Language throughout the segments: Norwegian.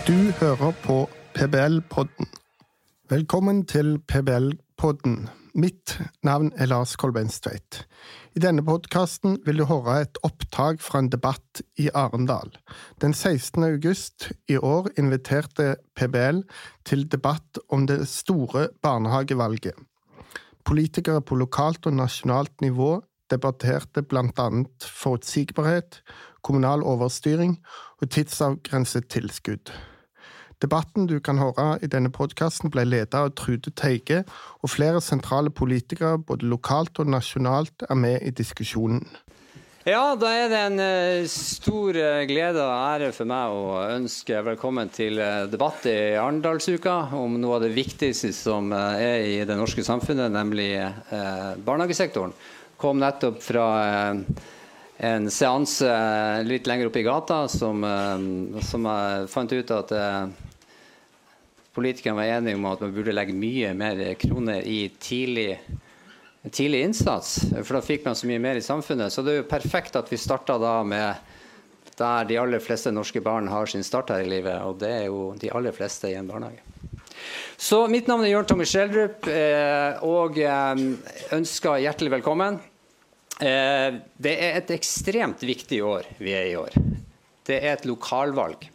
Du hører på PBL-podden. Velkommen til PBL-podden. Mitt navn Lars Kolbeinstveit. I denne podcasten vil du høre et opptak fra en debatt i Arendal. Den 16. august i år inviterte PBL til debatt om det store barnehagevalget. Politikere på lokalt og nasjonalt nivå debatterte blant annet forutsigbarhet, kommunal overstyring og tidsavgrenset tilskudd. Debatten du kan høre i denne podcasten ble ledet av Trude Teige, og flere sentrale politikere, både lokalt og nasjonalt, med i diskusjonen. Ja, da det en stor glede og ære for meg å ønske velkommen til debatt i Arendalsuka om noe av det viktigste som i det norske samfunnet, nemlig barnehagesektoren. Kom nettopp fra en seanse litt lenger opp i gata som jeg fant ut at politikerne var enige om at man burde legge mye mer kroner i tidlig innsats, for da fikk man så mye mer i samfunnet. Så det jo perfekt at vi startet da med der de aller fleste norske barn har sin start her i livet, og det jo de aller fleste i en barnehage. Så mitt navn Jørn Tommy Schjelderup, og ønsker hjertelig velkommen. Det et ekstremt viktig år vi i år. Det et lokalvalg.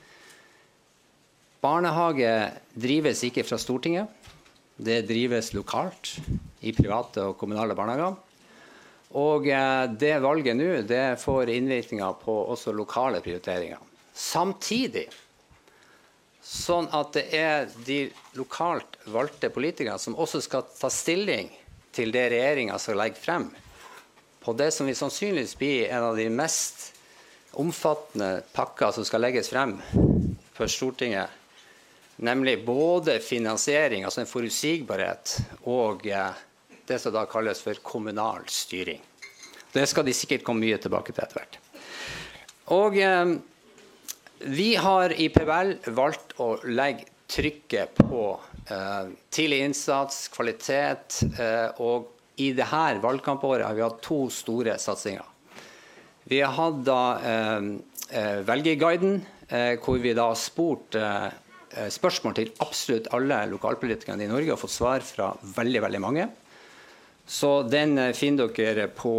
Barnehage drives ikke fra Stortinget. Det drives lokalt i private og kommunale barnehager. Og det valget nå, det får innvirkninger på også lokale prioriteringer. Samtidig, sånn at det de lokalt valgte politikere som også skal ta stilling til det regjeringen skal legge frem, på det som vi sannsynligvis blir en av de mest omfattende pakker som skal legges frem for Stortinget, nemlig både finansiering, altså en forutsigbarhet, og det som da kalles for kommunal styring. Det skal de sikkert komme mye tilbake til etter hvert. Og vi har i PBL valgt å legge trykket på tidlig innsats, kvalitet, og i dette valgkampåret har vi hatt to store satsinger. Vi har hatt da velgerguiden, hvor vi da har spurt spørsmål til absolutt alle lokalpolitikerne i Norge og fått svar fra veldig, veldig mange. Så den finner dere på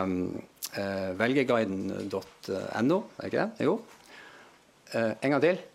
velgerguiden.no, ikke det? Jo. En gang til.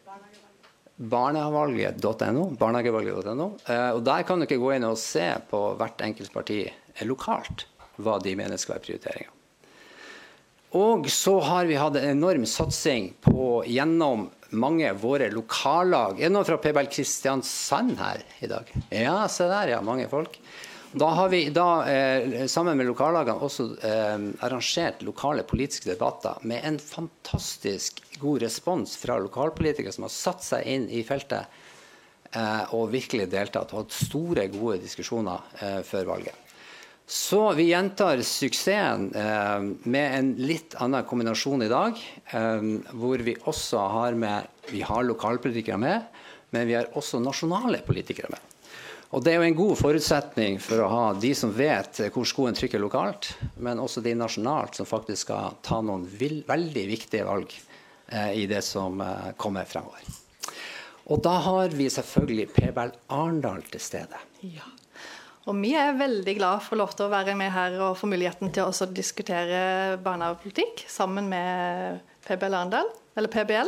Barnehagevalget.no. Og der kan dere gå inn og se på hvert enkelt parti lokalt, hva de mener skal være prioriteringer. Og så har vi hatt en enorm satsing på gjennom mange våre lokallag. Noen fra PBL Kristiansand her i dag? Ja, se der, ja, mange folk. Da har vi sammen med lokallagene også arrangert lokale politiske debatter med en fantastisk god respons fra lokalpolitikere som har satt seg inn i feltet og virkelig deltatt og hatt store, gode diskusjoner før valget. Så vi gjentar suksessen med en litt annen kombinasjon i dag, hvor vi også vi har lokalpolitikere med, men vi har også nasjonale politikere med. Og det jo en god forutsetning for å ha de som vet hvor skoen trykker lokalt, men også de nasjonalt som faktisk skal ta noen veldig viktige valg i det som kommer fremover. Og da har vi selvfølgelig PBL Arendal til stede. Ja. Og vi veldig glad for lov til å være med her og få muligheten til å diskutere barnehagepolitikk sammen med PBL Arendal, eller PBL.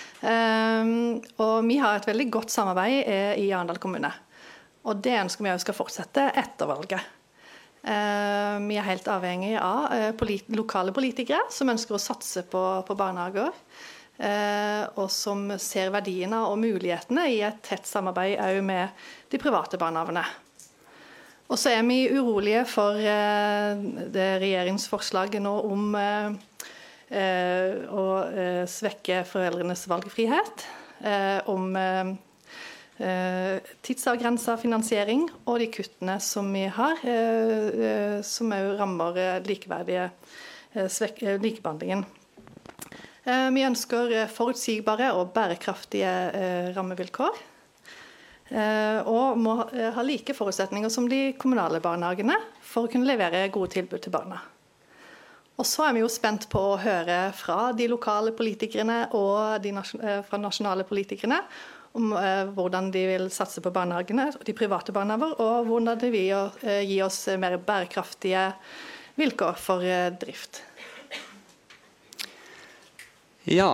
Og vi har et veldig godt samarbeid i Arendal kommune. Og det ønsker vi også skal fortsette etter valget. Vi helt avhengig av lokale politikere som ønsker å satse på barnehager, og som ser verdiene og mulighetene i et tett samarbeid også med de private barnehagene. Og så vi urolige for det regjeringsforslaget nå om å svekke foreldrenes valgfrihet, om tidsavgrenset finansiering og de kuttene som vi har, som også rammer likebehandlingen. Vi ønsker forutsigbare og bærekraftige rammevilkår, og må ha like forutsetninger som de kommunale barnehagene for å kunne levere gode tilbud til barna. Og så vi jo spent på å høre fra de lokale politikerne og fra nasjonale politikerne om hvordan de vil satse på barnehagene, de private barnehager, og hvordan de vil gi oss mer bærekraftige vilkår for drift. Ja,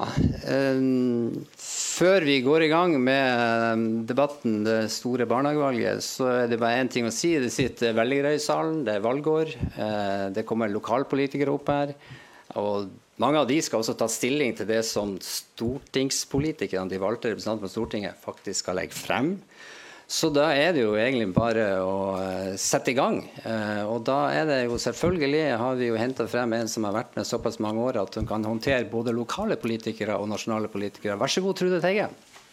før vi går i gang med debatten, det store barnehagevalget, så det bare en ting å si. Det sitter velgere i salen, det valgår, det kommer lokalpolitikere opp her, og mange av de skal også ta stilling til det som stortingspolitikerne, de valgte representanter på Stortinget, faktisk skal legge frem. Så da det jo egentlig bare å sette i gang. Og da det jo selvfølgelig, har vi jo hentet frem en som har vært med såpass mange år at hun kan håndtere både lokale politikere og nasjonale politikere. Vær så god, Trude Tegge.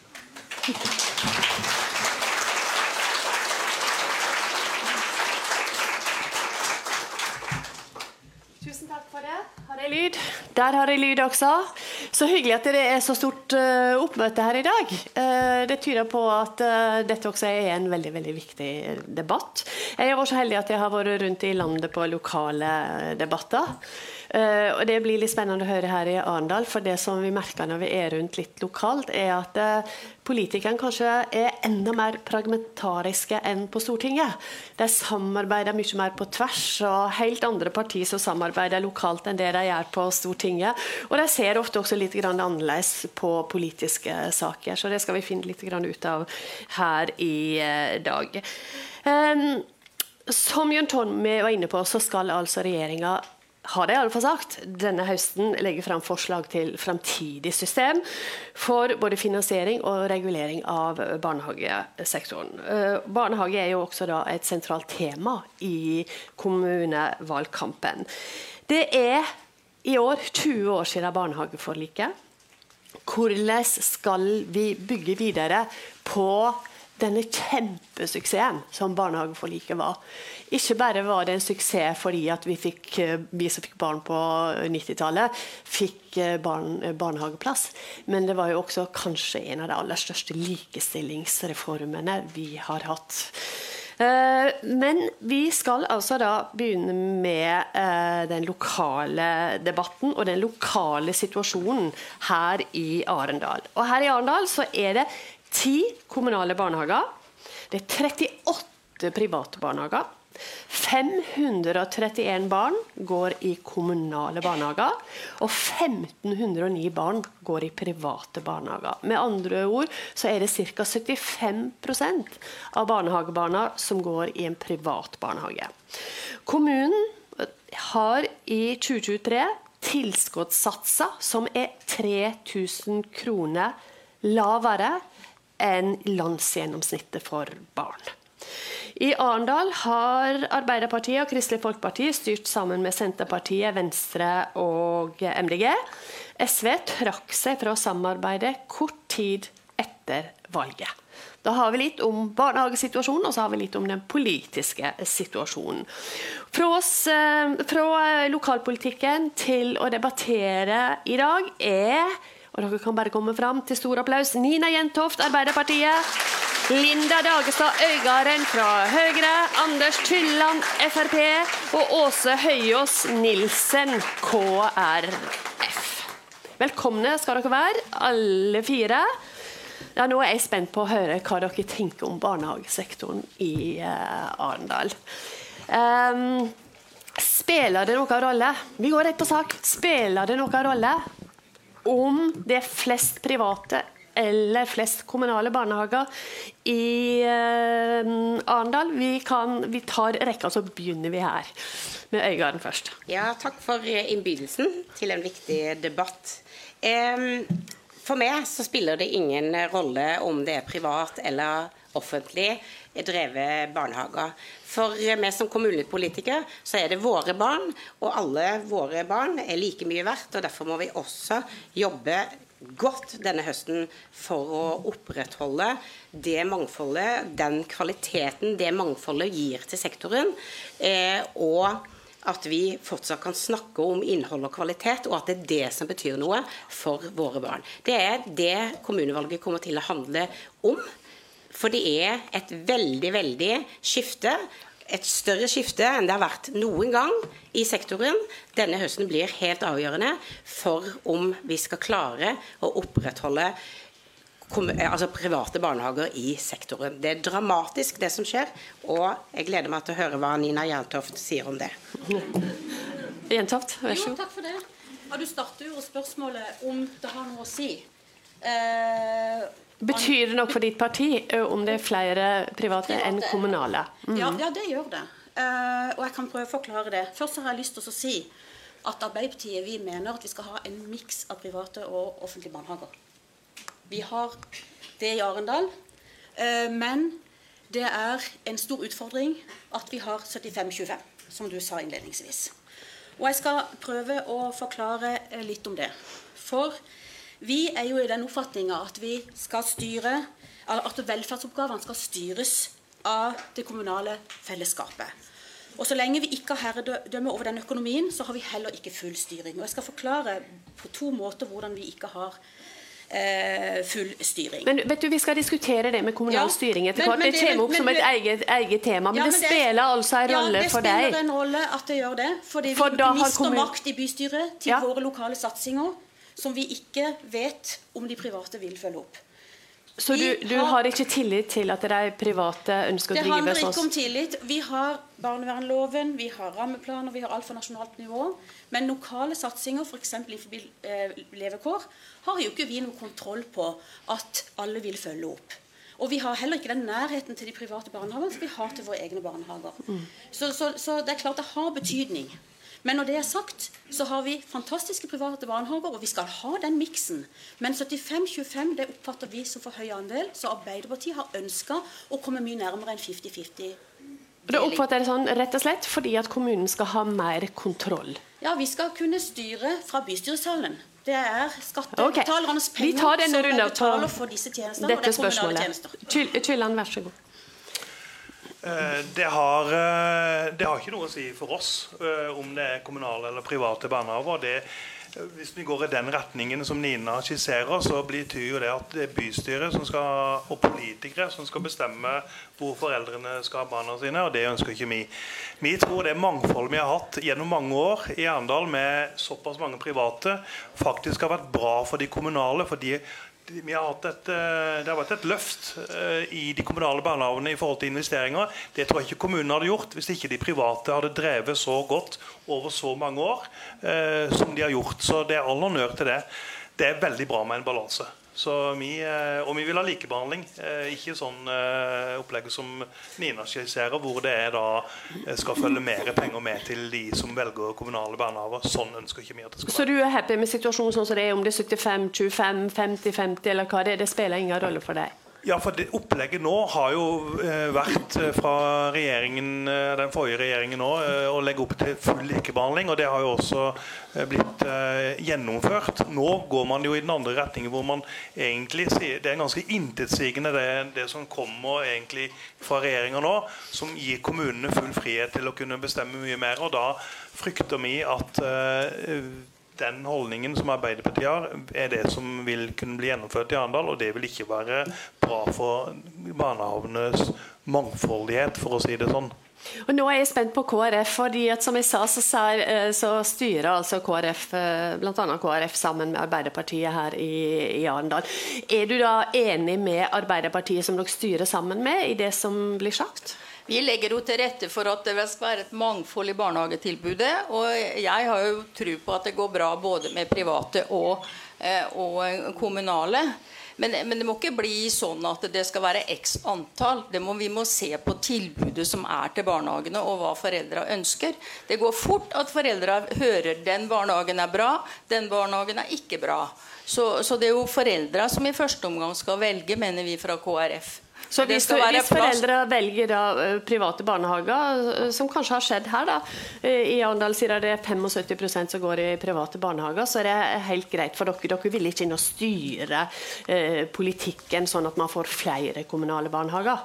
Tusen takk for det. Har jeg lyd? Der har jeg lyd også. Så hyggelig at det så stort oppmøte her i dag. Det tyder på at dette også en veldig, veldig viktig debatt. Jeg var så heldig at jeg har vært rundt i landet på lokale debatter. Og det blir litt spennende å høre her i Arendal, for det som vi merker når vi rundt litt lokalt, at politikerne kanskje enda mer pragmatariske enn på Stortinget. De samarbeider mye mer på tvers, og helt andre partier som samarbeider lokalt enn det de gjør på Stortinget. Og de ser ofte også litt annerledes på politiske saker, så det skal vi finne litt ut av her i dag. Som Jørn Tommy var inne på, så skal altså regjeringen, har det i alle fall sagt, denne høsten legger frem forslag til fremtidig system for både finansiering og regulering av barnehagesektoren. Barnehage jo også da et sentralt tema i kommunevalgkampen. Det i år 20 år siden barnehageforliket. Hvordan skal vi bygge videre på denne kjempesuksessen som barnehageforliket var? Ikke bare var det en suksess fordi at vi som fikk barn på 90-tallet, fikk barnehageplass, men det var jo også kanskje en av de aller største likestillingsreformene vi har hatt. Men vi skal altså da begynne med den lokale debatten og den lokale situasjonen her i Arendal. Og her i Arendal så det 10 kommunale barnehager, det 38 private barnehager, 531 barn går i kommunale barnehager, og 1509 barn går i private barnehager. Med andre ord så det ca. 75% av barnehagebarna som går i en privat barnehage. Kommunen har i 2023 tilskottssatser som 3000 kroner lavere enn landsgjennomsnittet for barn. I Arendal har Arbeiderpartiet og Kristelig Folkeparti styrt sammen med Senterpartiet, Venstre og MDG. SV trakk seg fra samarbeidet kort tid etter valget. Da har vi litt om barnehagesituasjonen, og så har vi litt om den politiske situasjonen. Fra lokalpolitikken til å debattere i dag og dere kan bare komme fram til stor applaus, Nina Jentoft, Arbeiderpartiet, Linda Dagestad Øygarden fra Høyre, Anders Tylland, FrP, og Åse Høyås Nilsen, KrF. Velkomne skal dere være, alle 4. Ja, nå jeg spent på å høre hva dere tenker om barnehagesektoren i Arendal. Spiller det noen rolle? Vi går rett på sak. Spiller det noen rolle om det flest private eller flest kommunale barnehager i Arendal? Vi tar rekka, så begynner vi her med Øygarden først. Ja, takk for innbydelsen til en viktig debatt. For meg så spiller det ingen rolle om det privat eller offentlig drevet barnehager. For meg som kommunepolitiker så det våre barn, og alle våre barn like mye verdt, og derfor må vi også jobbe godt denne høsten for å opprettholde det mangfoldet, den kvaliteten det mangfoldet gir til sektoren, og at vi fortsatt kan snakke om innhold og kvalitet, og at det det som betyr noe for våre barn. Det det kommunevalget kommer til å handle om, for det et veldig, veldig skifte et større skifte enn det har vært noen gang i sektoren. Denne høsten blir helt avgjørende for om vi skal klare å opprettholde private barnehager i sektoren. Det er dramatisk det som skjer, og jeg gleder meg til å høre hva Nina Jentoft sier om det. Jentoft, vær så god. Jo, takk for det. Du starter jo spørsmålet om det har noe å si. Betyr det nok for ditt parti om det er flere private enn kommunale? Ja, det gjør det. Og jeg kan prøve å forklare det. Først har jeg lyst til å si at Arbeiderpartiet vi mener at vi skal ha en miks av private og offentlige barnehager. Vi har det i Arendal, men det er en stor utfordring at vi har 75-25, som du sa innledningsvis. Og jeg skal prøve å forklare litt om det. For vi er jo i den oppfatningen at vi skal styre, eller at velferdsoppgavene skal styres av det kommunale fellesskapet. Og så lenge vi ikke har herredømme over den økonomien, så har vi heller ikke full styring. Og jeg skal forklare på 2 måter hvordan vi ikke har full styring. Men vet du, vi skal diskutere det med kommunal styring etter hvert. Det kommer opp som et eget tema, men det spiller altså en rolle for deg. Ja, det spiller en rolle at det gjør det, fordi vi mister makt i bystyret til våre lokale satsinger, som vi ikke vet om de private vil følge opp. Så du har ikke tillit til at de private ønsker å drive sånn? Det handler ikke om tillit. Vi har barnevernloven, vi har rammeplaner, vi har alt for nasjonalt nivå. Men lokale satsinger, for eksempel i levekår, har jo ikke vi noe kontroll på at alle vil følge opp. Og vi har heller ikke den nærheten til de private barnehagene som vi har til våre egne barnehager. Så det er klart det har betydning. Men når det er sagt, så har vi fantastiske private barnehager, og vi skal ha den miksen. Men 75-25, det oppfatter vi som for høy andel, så Arbeiderpartiet har ønsket å komme mye nærmere en 50-50. Det oppfatter jeg sånn rett og slett fordi at kommunen skal ha mer kontroll. Ja, vi skal kunne styre fra bystyresalen. Det er skattebetalernes penger som betaler for disse tjenestene, og det er kommunale tjenester. Kylland, vær så god. Det har ikke noe å si for oss om det er kommunale eller private barnehager. Hvis vi går i den retningen som Nina skisserer, så betyr jo det at det er bystyret og politikere som skal bestemme hvor foreldrene skal ha barna sine, og det ønsker ikke vi. Vi tror det mangfold vi har hatt gjennom mange år i Arendal med såpass mange private faktisk har vært bra for de kommunale, fordi det har vært et løft i de kommunale barnehagene i forhold til investeringer. Det tror jeg ikke kommunen hadde gjort hvis ikke de private hadde drevet så godt over så mange år som de har gjort. Så det er all honnør til det. Det er veldig bra med en balanse. Og vi vil ha likebehandling, ikke sånn opplegg som Nina skisserer, hvor det skal følge mer penger med til de som velger kommunale barnehager. Sånn ønsker ikke vi at det skal være. Så du er happy med situasjonen sånn som det er, om det er 75-25, 50-50 eller hva det er? Det spiller ingen rolle for deg? Ja, for det opplegget nå har jo vært fra den forrige regjeringen nå, å legge opp til full likebehandling, og det har jo også blitt gjennomført. Nå går man jo i den andre retningen, hvor man egentlig sier, det er ganske intetsigende det som kommer egentlig fra regjeringen nå, som gir kommunene full frihet til å kunne bestemme mye mer, og da frykter vi at den holdningen som Arbeiderpartiet har, er det som vil kunne bli gjennomført i Arendal, og det vil ikke være bra for barnehagenes mangfoldighet, for å si det sånn. Og nå er jeg spent på KrF, fordi at som jeg sa, så styrer altså KrF, blant annet KrF sammen med Arbeiderpartiet her i Arendal. Er du da enig med Arbeiderpartiet som dere styrer sammen med i det som blir sagt? Vi legger jo til rette for at det skal være et mangfold i barnehagetilbudet, og jeg har jo tro på at det går bra både med private og kommunale. Men det må ikke bli sånn at det skal være x antall. Vi må se på tilbudet som er til barnehagene, og hva foreldre ønsker. Det går fort at foreldre hører den barnehagen er bra, den barnehagen er ikke bra. Så det er jo foreldre som i første omgang skal velge, mener vi fra KrF. Så hvis foreldre velger da private barnehager, som kanskje har skjedd her da, i Arendal sier det er 75% som går i private barnehager, så er det helt greit for dere. Dere vil ikke inn og styre politikken sånn at man får flere kommunale barnehager?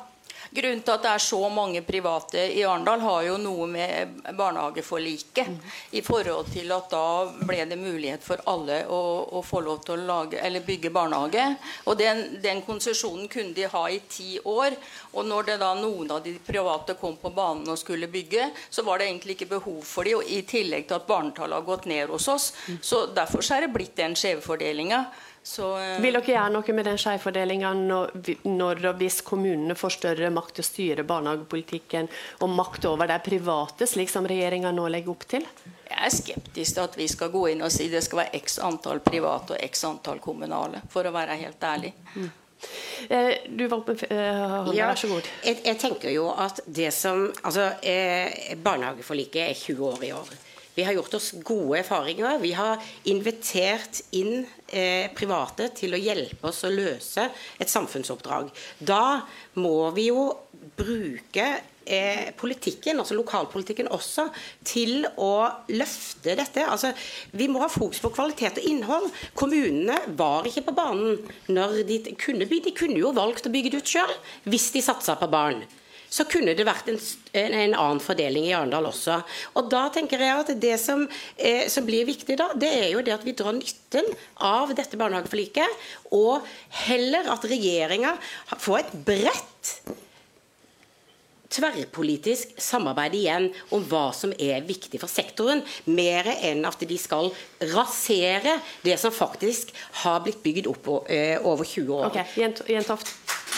Grunnen til at det så mange private i Arendal har jo noe med barnehageforliket I forhold til at da ble det mulighet for alle å få lov til å lage, eller bygge barnehage. Og den konsesjonen kunne de ha I 10 år, og når det da noen av de private kom på banen og skulle bygge, så var det egentlig ikke behov for de, og I tillegg til at barnetallet har gått ned hos oss. Så derfor det blitt den skjevfordelingen. Vil dere gjøre noe med den skjevfordelingen når og hvis kommunene får større makt til å styre barnehagepolitikken og makt over det private, slik som regjeringen nå legger opp til? Jeg skeptisk til at vi skal gå inn og si det skal være x antall private og x antall kommunale, for å være helt ærlig. Du var oppe, Holger, vær så god. Jeg tenker jo at det som, barnehageforliket 20 år I år. Vi har gjort oss gode erfaringer. Vi har invitert inn private til å hjelpe oss å løse et samfunnsoppdrag. Da må vi jo bruke politikken, altså lokalpolitikken også, til å løfte dette. Altså, vi må ha fokus på kvalitet og innhold. Kommunene var ikke på banen når de kunne bygge. De kunne jo valgt å bygge det ut selv, hvis de satset på barn. Så kunne det vært en annen fordeling I Arendal også. Og da tenker jeg at det som blir viktig da, det jo det at vi drar nytten av dette barnehageforliket, og heller at regjeringen får et bredt tverrpolitisk samarbeid igjen om hva som viktig for sektoren, mer enn at de skal rasere det som faktisk har blitt bygd opp over 20 år. Ok, Jentoft.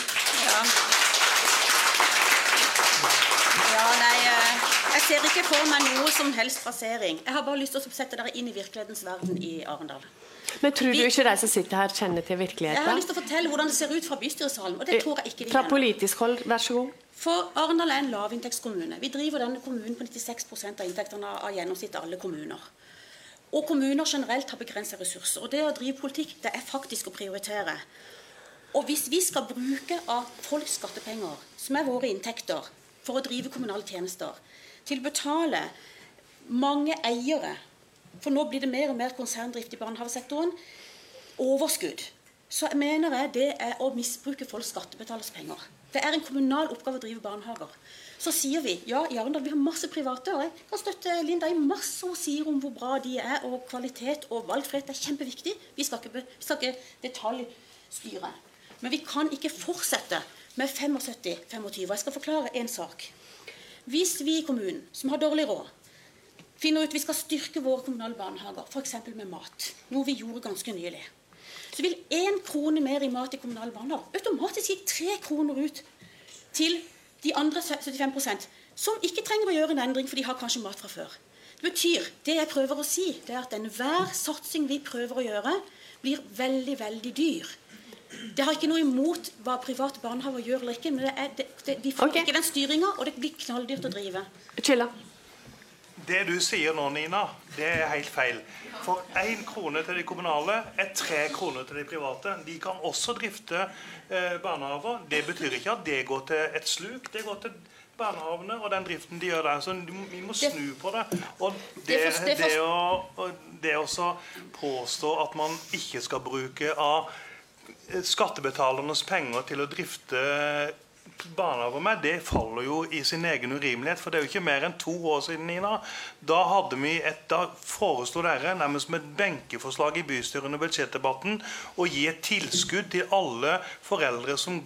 Jeg ser ikke for meg noe som helst rasering. Jeg har bare lyst til å sette dere inn I virkelighetens verden I Arendal. Men tror du ikke de som sitter her kjenner til virkeligheten? Jeg har lyst til å fortelle hvordan det ser ut fra bystyresalen, og det tror jeg ikke de Fra politisk hold, vær så god. For Arendal en lavinntektskommune. Vi driver denne kommunen på 96% av inntektene av gjennomsnitt av alle kommuner. Og kommuner generelt har begrenset ressurser, og det å drive politikk, det faktisk å prioritere. Og hvis vi skal bruke av folks skattepenger, som våre inntekter, for å drive kommunale tjenester, til å betale mange eiere, for nå blir det mer og mer konserndrift I barnehagesektoren, overskudd, så mener jeg det å misbruke folks skattebetalers penger. Det en kommunal oppgave å drive barnehager. Så sier vi, ja, I Arendal vi har masse private, og jeg kan støtte Linda I masse hun sier om hvor bra de og kvalitet og valgfrihet kjempeviktig. Vi skal ikke detaljstyre. Men vi kan ikke fortsette med 75-25, og jeg skal forklare en sak. Hvis vi I kommunen, som har dårlig råd, finner ut vi skal styrke våre kommunale barnehager, for eksempel med mat, noe vi gjorde ganske nylig, så vil 1 krone mer I mat I kommunale barnehager automatisk gi 3 kroner ut til de andre 75%, som ikke trenger å gjøre en endring, for de har kanskje mat fra før. Det betyr, det jeg prøver å si, det at enhver satsing vi prøver å gjøre, blir veldig, veldig dyr. Det har ikke noe imot hva private barnehager gjør eller ikke, men de får ikke den styringen, og det blir knalldyrt å drive. Chilla. Det du sier nå, Nina, det helt feil. For 1 krone til de kommunale 3 kroner til de private. De kan også drifte barnehager. Det betyr ikke at det går til et sluk, det går til barnehavene og den driften de gjør der. Så vi må snu på det. Og det å påstå at man ikke skal bruke av skattebetalernes penger til å drifte barnehager med, det faller jo I sin egen urimelighet, for det jo ikke mer enn 2 år siden, Nina. Da foreslo dere nærmest med et benkeforslag I bystyret under budsjettdebatten å gi et tilskudd til alle foreldre som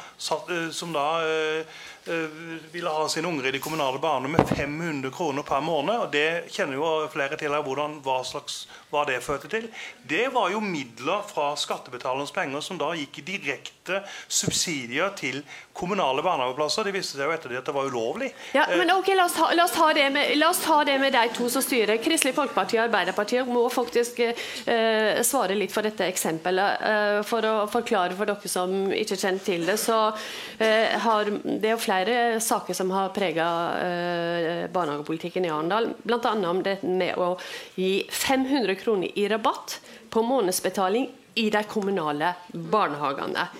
ville ha sine unger I de kommunale barnene med 500 kroner per måned, og det kjenner jo flere til hva det førte til. Det var jo midler fra skattebetalernes penger som da gikk I direkte subsidier til kommunale barnehageplasser. Det viste seg jo etter det at det var ulovlig. Ja, men ok, la oss ta det med de to som styrer. Kristelig Folkeparti og Arbeiderpartiet må faktisk svare litt for dette eksempelet. For å forklare for dere som ikke kjenner til det, så har det jo flere saker som har preget barnehagepolitikken I Arendal, blant annet om det med å gi 500 kroner I rabatt på månedsbetaling I de kommunale barnehagene.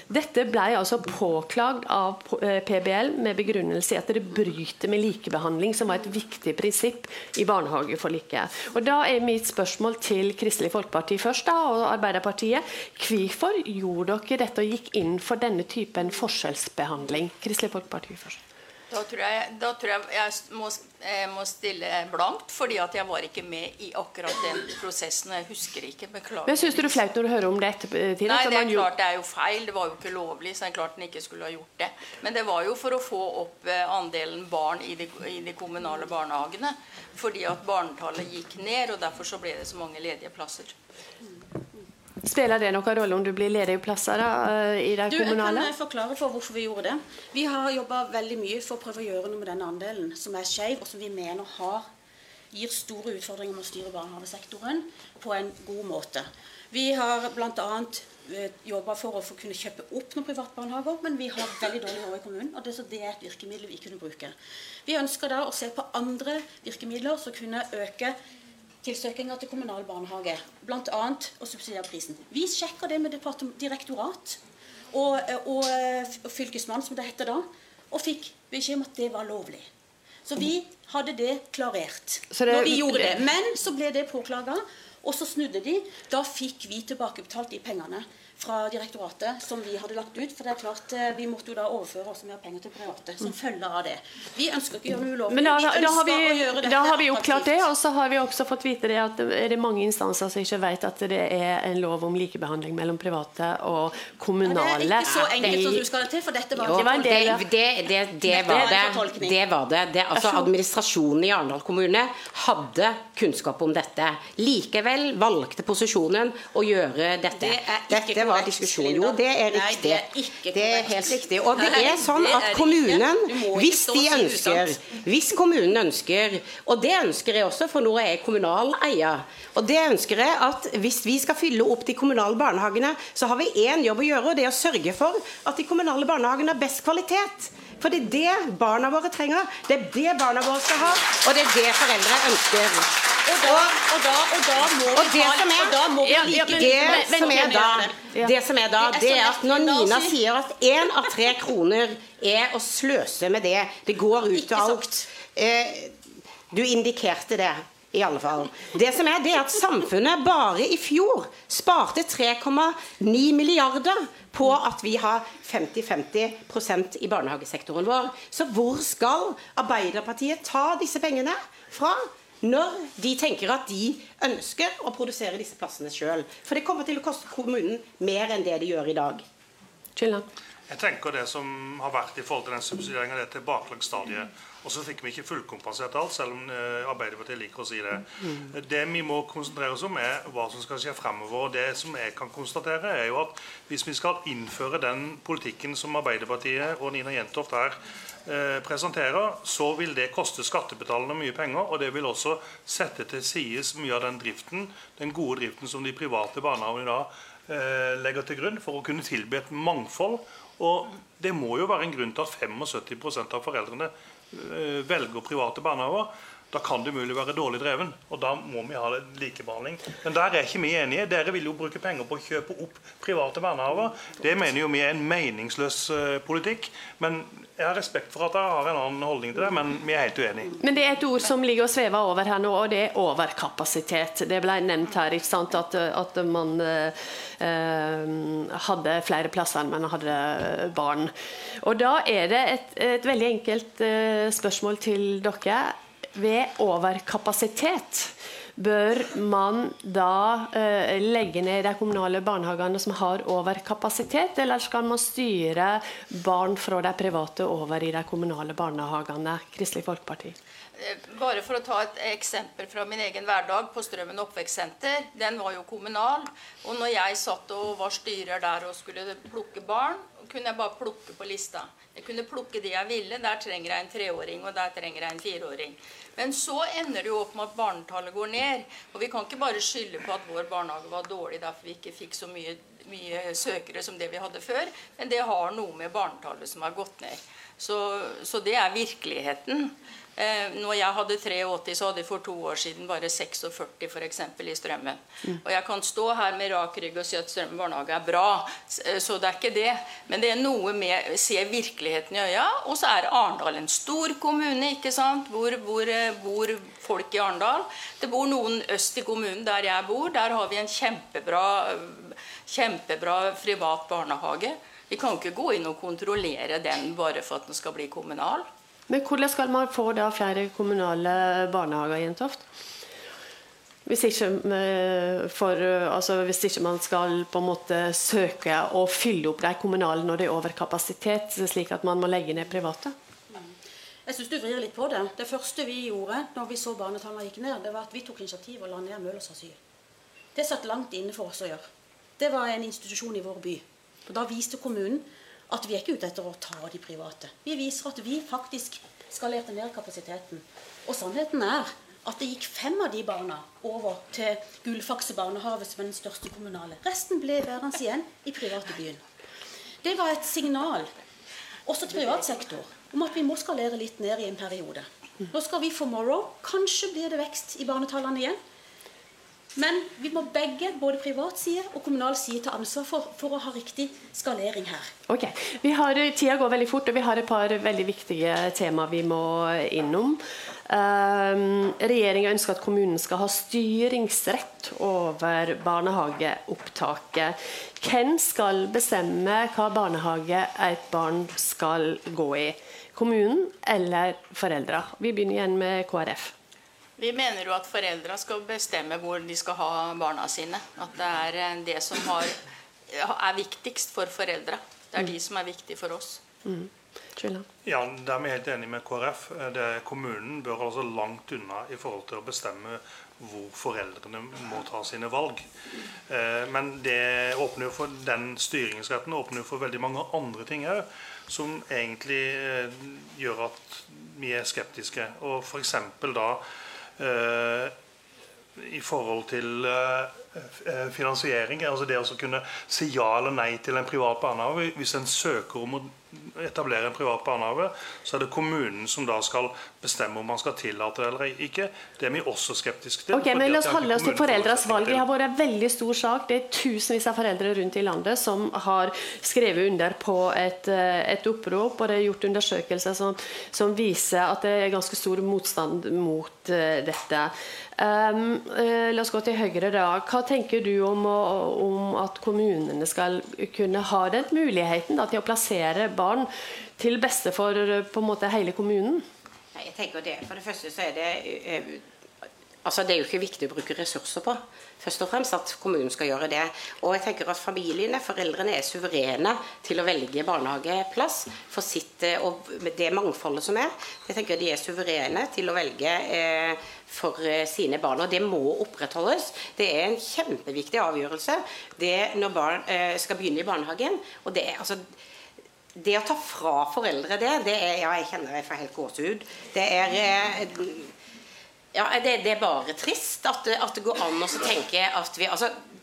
Dette ble altså påklagd av PBL med begrunnelse i at det bryter med likebehandling, som var et viktig prinsipp i barnehageforliket. Og da mitt spørsmål til Kristelig Folkeparti først da, og Arbeiderpartiet. Hvorfor gjorde dere dette og gikk inn for denne typen forskjellsbehandling? Kristelig Folkeparti først. Da tror jeg jeg må stille blankt, fordi at jeg var ikke med i akkurat den prosessen. Jeg husker ikke, beklager. Men synes du det er flaut når du hører om det ettertid? Nei, det klart det jo feil. Det var jo ikke lovlig, så det klart den ikke skulle ha gjort det. Men det var jo for å få opp andelen barn i de kommunale barnehagene, fordi at barnetallet gikk ned, og derfor så ble det så mange ledige plasser. Spiller det noen rolle om du blir ledig i plasser i det kommunale? Jeg kan forklare for hvorfor vi gjorde det. Vi har jobbet veldig mye for å prøve å gjøre noe med denne andelen som skjev, og som vi mener gir store utfordringer med å styre barnehagesektoren på en god måte. Vi har blant annet jobbet for å kunne kjøpe opp noen privatbarnehager, men vi har veldig dårlig råd i kommunen, og det et virkemiddel vi kunne bruke. Vi ønsker da å se på andre virkemidler som kunne øke tilsøkinger til kommunal barnehage, blant annet å subsidiere prisen. Vi sjekker det med direktorat og fylkesmann, som det heter da, og fikk beskjed om at det var lovlig. Så vi hadde det klarert når vi gjorde det. Men så ble det påklaget, og så snudde de. Da fikk vi tilbakebetalt de pengene fra direktoratet som vi hadde lagt ut, for det klart, vi måtte jo da overføre også mer penger til private, som følger av det. Vi ønsker ikke å gjøre noe ulovlig. Men da har vi oppklart det, og så har vi også fått vite det at det mange instanser som ikke vet at det en lov om likebehandling mellom private og kommunale. Det ikke så enkelt som du skal til, for dette var det var det. Altså, administrasjonen i Arendal kommune hadde kunnskap om dette. Likevel valgte posisjonen å gjøre dette. Dette var diskusjon. Jo, det riktig. Det helt riktig. Og det sånn at kommunen, hvis kommunen ønsker, og det ønsker jeg også, for nå jeg kommunal eier, og det ønsker jeg at hvis vi skal fylle opp de kommunale barnehagene, så har vi en jobb å gjøre, og det å sørge for at de kommunale barnehagene har best kvalitet. For det det barna våre trenger, det det barna våre skal ha, og det det foreldre ønsker. Det som da, det at når Nina sier at 1 av 3 kroner å sløse med det, det går ut av alt. Du indikerte det. I alle fall. Det som det at samfunnet bare i fjor sparte 3,9 milliarder på at vi har 50-50% i barnehagesektoren vår. Så hvor skal Arbeiderpartiet ta disse pengene fra når de tenker at de ønsker å produsere disse plassene selv? For det kommer til å koste kommunen mer enn det de gjør i dag. Jeg tenker det som har vært i forhold til den subsidieringen av det til baklagstadiet. Og så fikk vi ikke fullkompensert alt, selv om Arbeiderpartiet liker å si det. Det vi må konsentrere oss om hva som skal skje fremover. Og det som jeg kan konstatere jo at hvis vi skal innføre den politikken som Arbeiderpartiet og Nina Jentoft her presenterer, så vil det koste skattebetalerne mye penger, og det vil også sette til sides mye av den driften, den gode driften som de private barnehagene da legger til grunn for å kunne tilby et mangfold. Og det må jo være en grunn til at 75% av foreldrene velger private barnehager. Da kan det mulig være dårlig dreven, og da må vi ha likebehandling. Men der ikke vi enige. Dere vil jo bruke penger på å kjøpe opp private barnehager. Det mener jo vi en meningsløs politikk. Men jeg har respekt for at dere har en annen holdning til det, men vi helt uenige. Men det et ord som ligger og svever over her nå, og det overkapasitet. Det ble nevnt her, ikke sant, at man hadde flere plasser enn man hadde barn. Og da det et veldig enkelt spørsmål til dere. Ved overkapasitet bør man da legge ned de kommunale barnehagene som har overkapasitet, eller skal man styre barn fra de private over i de kommunale barnehagene? Kristelig Folkeparti. Bare for å ta et eksempel fra min egen hverdag på Strømmen oppvekstsenter, den var jo kommunal, og når jeg satt og var styrer der og skulle plukke barn, kunne jeg bare plukke på lista. Jeg kunne plukke det jeg ville, der trenger jeg en 3-åring, og der trenger jeg en 4-åring. Men så ender det jo opp med at barnetallet går ned, og vi kan ikke bare skylde på at vår barnehage var dårlig, derfor vi ikke fikk så mye søkere som det vi hadde før, men det har noe med barnetallet som har gått ned. Så det virkeligheten. Når jeg hadde 83, så hadde jeg for 2 år siden bare 46 for eksempel i Strømmen. Og jeg kan stå her med rak rygg og si at Strømmen barnehage bra, så det ikke det. Men det noe med å se virkeligheten i øya, og så Arendal en stor kommune, ikke sant? Hvor bor folk i Arendal. Det bor noen øst i kommunen der jeg bor, der har vi en kjempebra privat barnehage. Vi kan ikke gå inn og kontrollere den bare for at den skal bli kommunal. Men hvordan skal man få da flere kommunale barnehager i Jentoft? Hvis ikke man skal på en måte søke å fylle opp de kommunale når det over kapasitet, slik at man må legge ned private? Jeg synes du vrir litt på det. Det første vi gjorde når vi så barnetallene gikk ned, det var at vi tok initiativ og la ned Møllers asyl. Det satt langt inne for oss å gjøre. Det var en institusjon i vår by. Og da viste kommunen at vi ikke ute etter å ta de private. Vi viser at vi faktisk skalerte ned kapasiteten. Og sannheten at det gikk 5 av de barna over til Gullfakse barnehave, som den største kommunale. Resten ble værende igjen i private byen. Det var et signal, også til privat sektor, om at vi må skalere litt ned i en periode. Nå skal vi for morrow, kanskje blir det vekst i barnetallene igjen. Men vi må begge, både privat side og kommunal side, ta ansvar for å ha riktig skalering her. Ok, tida går veldig fort, og vi har et par veldig viktige tema vi må innom. Regjeringen ønsker at kommunen skal ha styringsrett over barnehageopptaket. Hvem skal bestemme hva barnehage et barn skal gå i? Kommunen eller foreldre? Vi begynner igjen med KrF. Vi mener jo at foreldre skal bestemme hvor de skal ha barna sine. At det det som viktigst for foreldre. Det de som viktig for oss. Ja, der er vi helt enige med KrF. Kommunen bør altså langt unna i forhold til å bestemme hvor foreldrene må ta sine valg. Men det åpner jo for den styringsretten, åpner jo for veldig mange andre ting her, som egentlig gjør at vi skeptiske. Og for eksempel da i forhold til finansiering, altså det å kunne si ja eller nei til en privat barnehage. Hvis en søker om å etablere en privat barnehage, så det kommunen som da skal bestemme om man skal tillate det eller ikke. Det vi også skeptiske til. Ok, men la oss holde oss til foreldres valg. Det har vært en veldig stor sak. Det tusenvis av foreldre rundt i landet som har skrevet under på et opprop, og det er gjort undersøkelser som viser at det er ganske stor motstand mot dette. La oss gå til Høyre da. Hva tenker du om at kommunene skal kunne ha den muligheten da, til å plassere barn til beste for på en måte hele kommunen? Jeg tenker det. For det første så det det jo ikke viktig å bruke ressurser på. Først og fremst at kommunen skal gjøre det. Og jeg tenker at familiene, foreldrene suverene til å velge barnehageplass for sitt, og det mangfoldet som jeg tenker de suverene til å velge for sine barn, og det må opprettholdes. Det en kjempeviktig avgjørelse det når barn skal begynne i barnehagen, og det det å ta fra foreldre det jeg kjenner jeg får helt gåsehud. Det bare trist at det går an å tenke at vi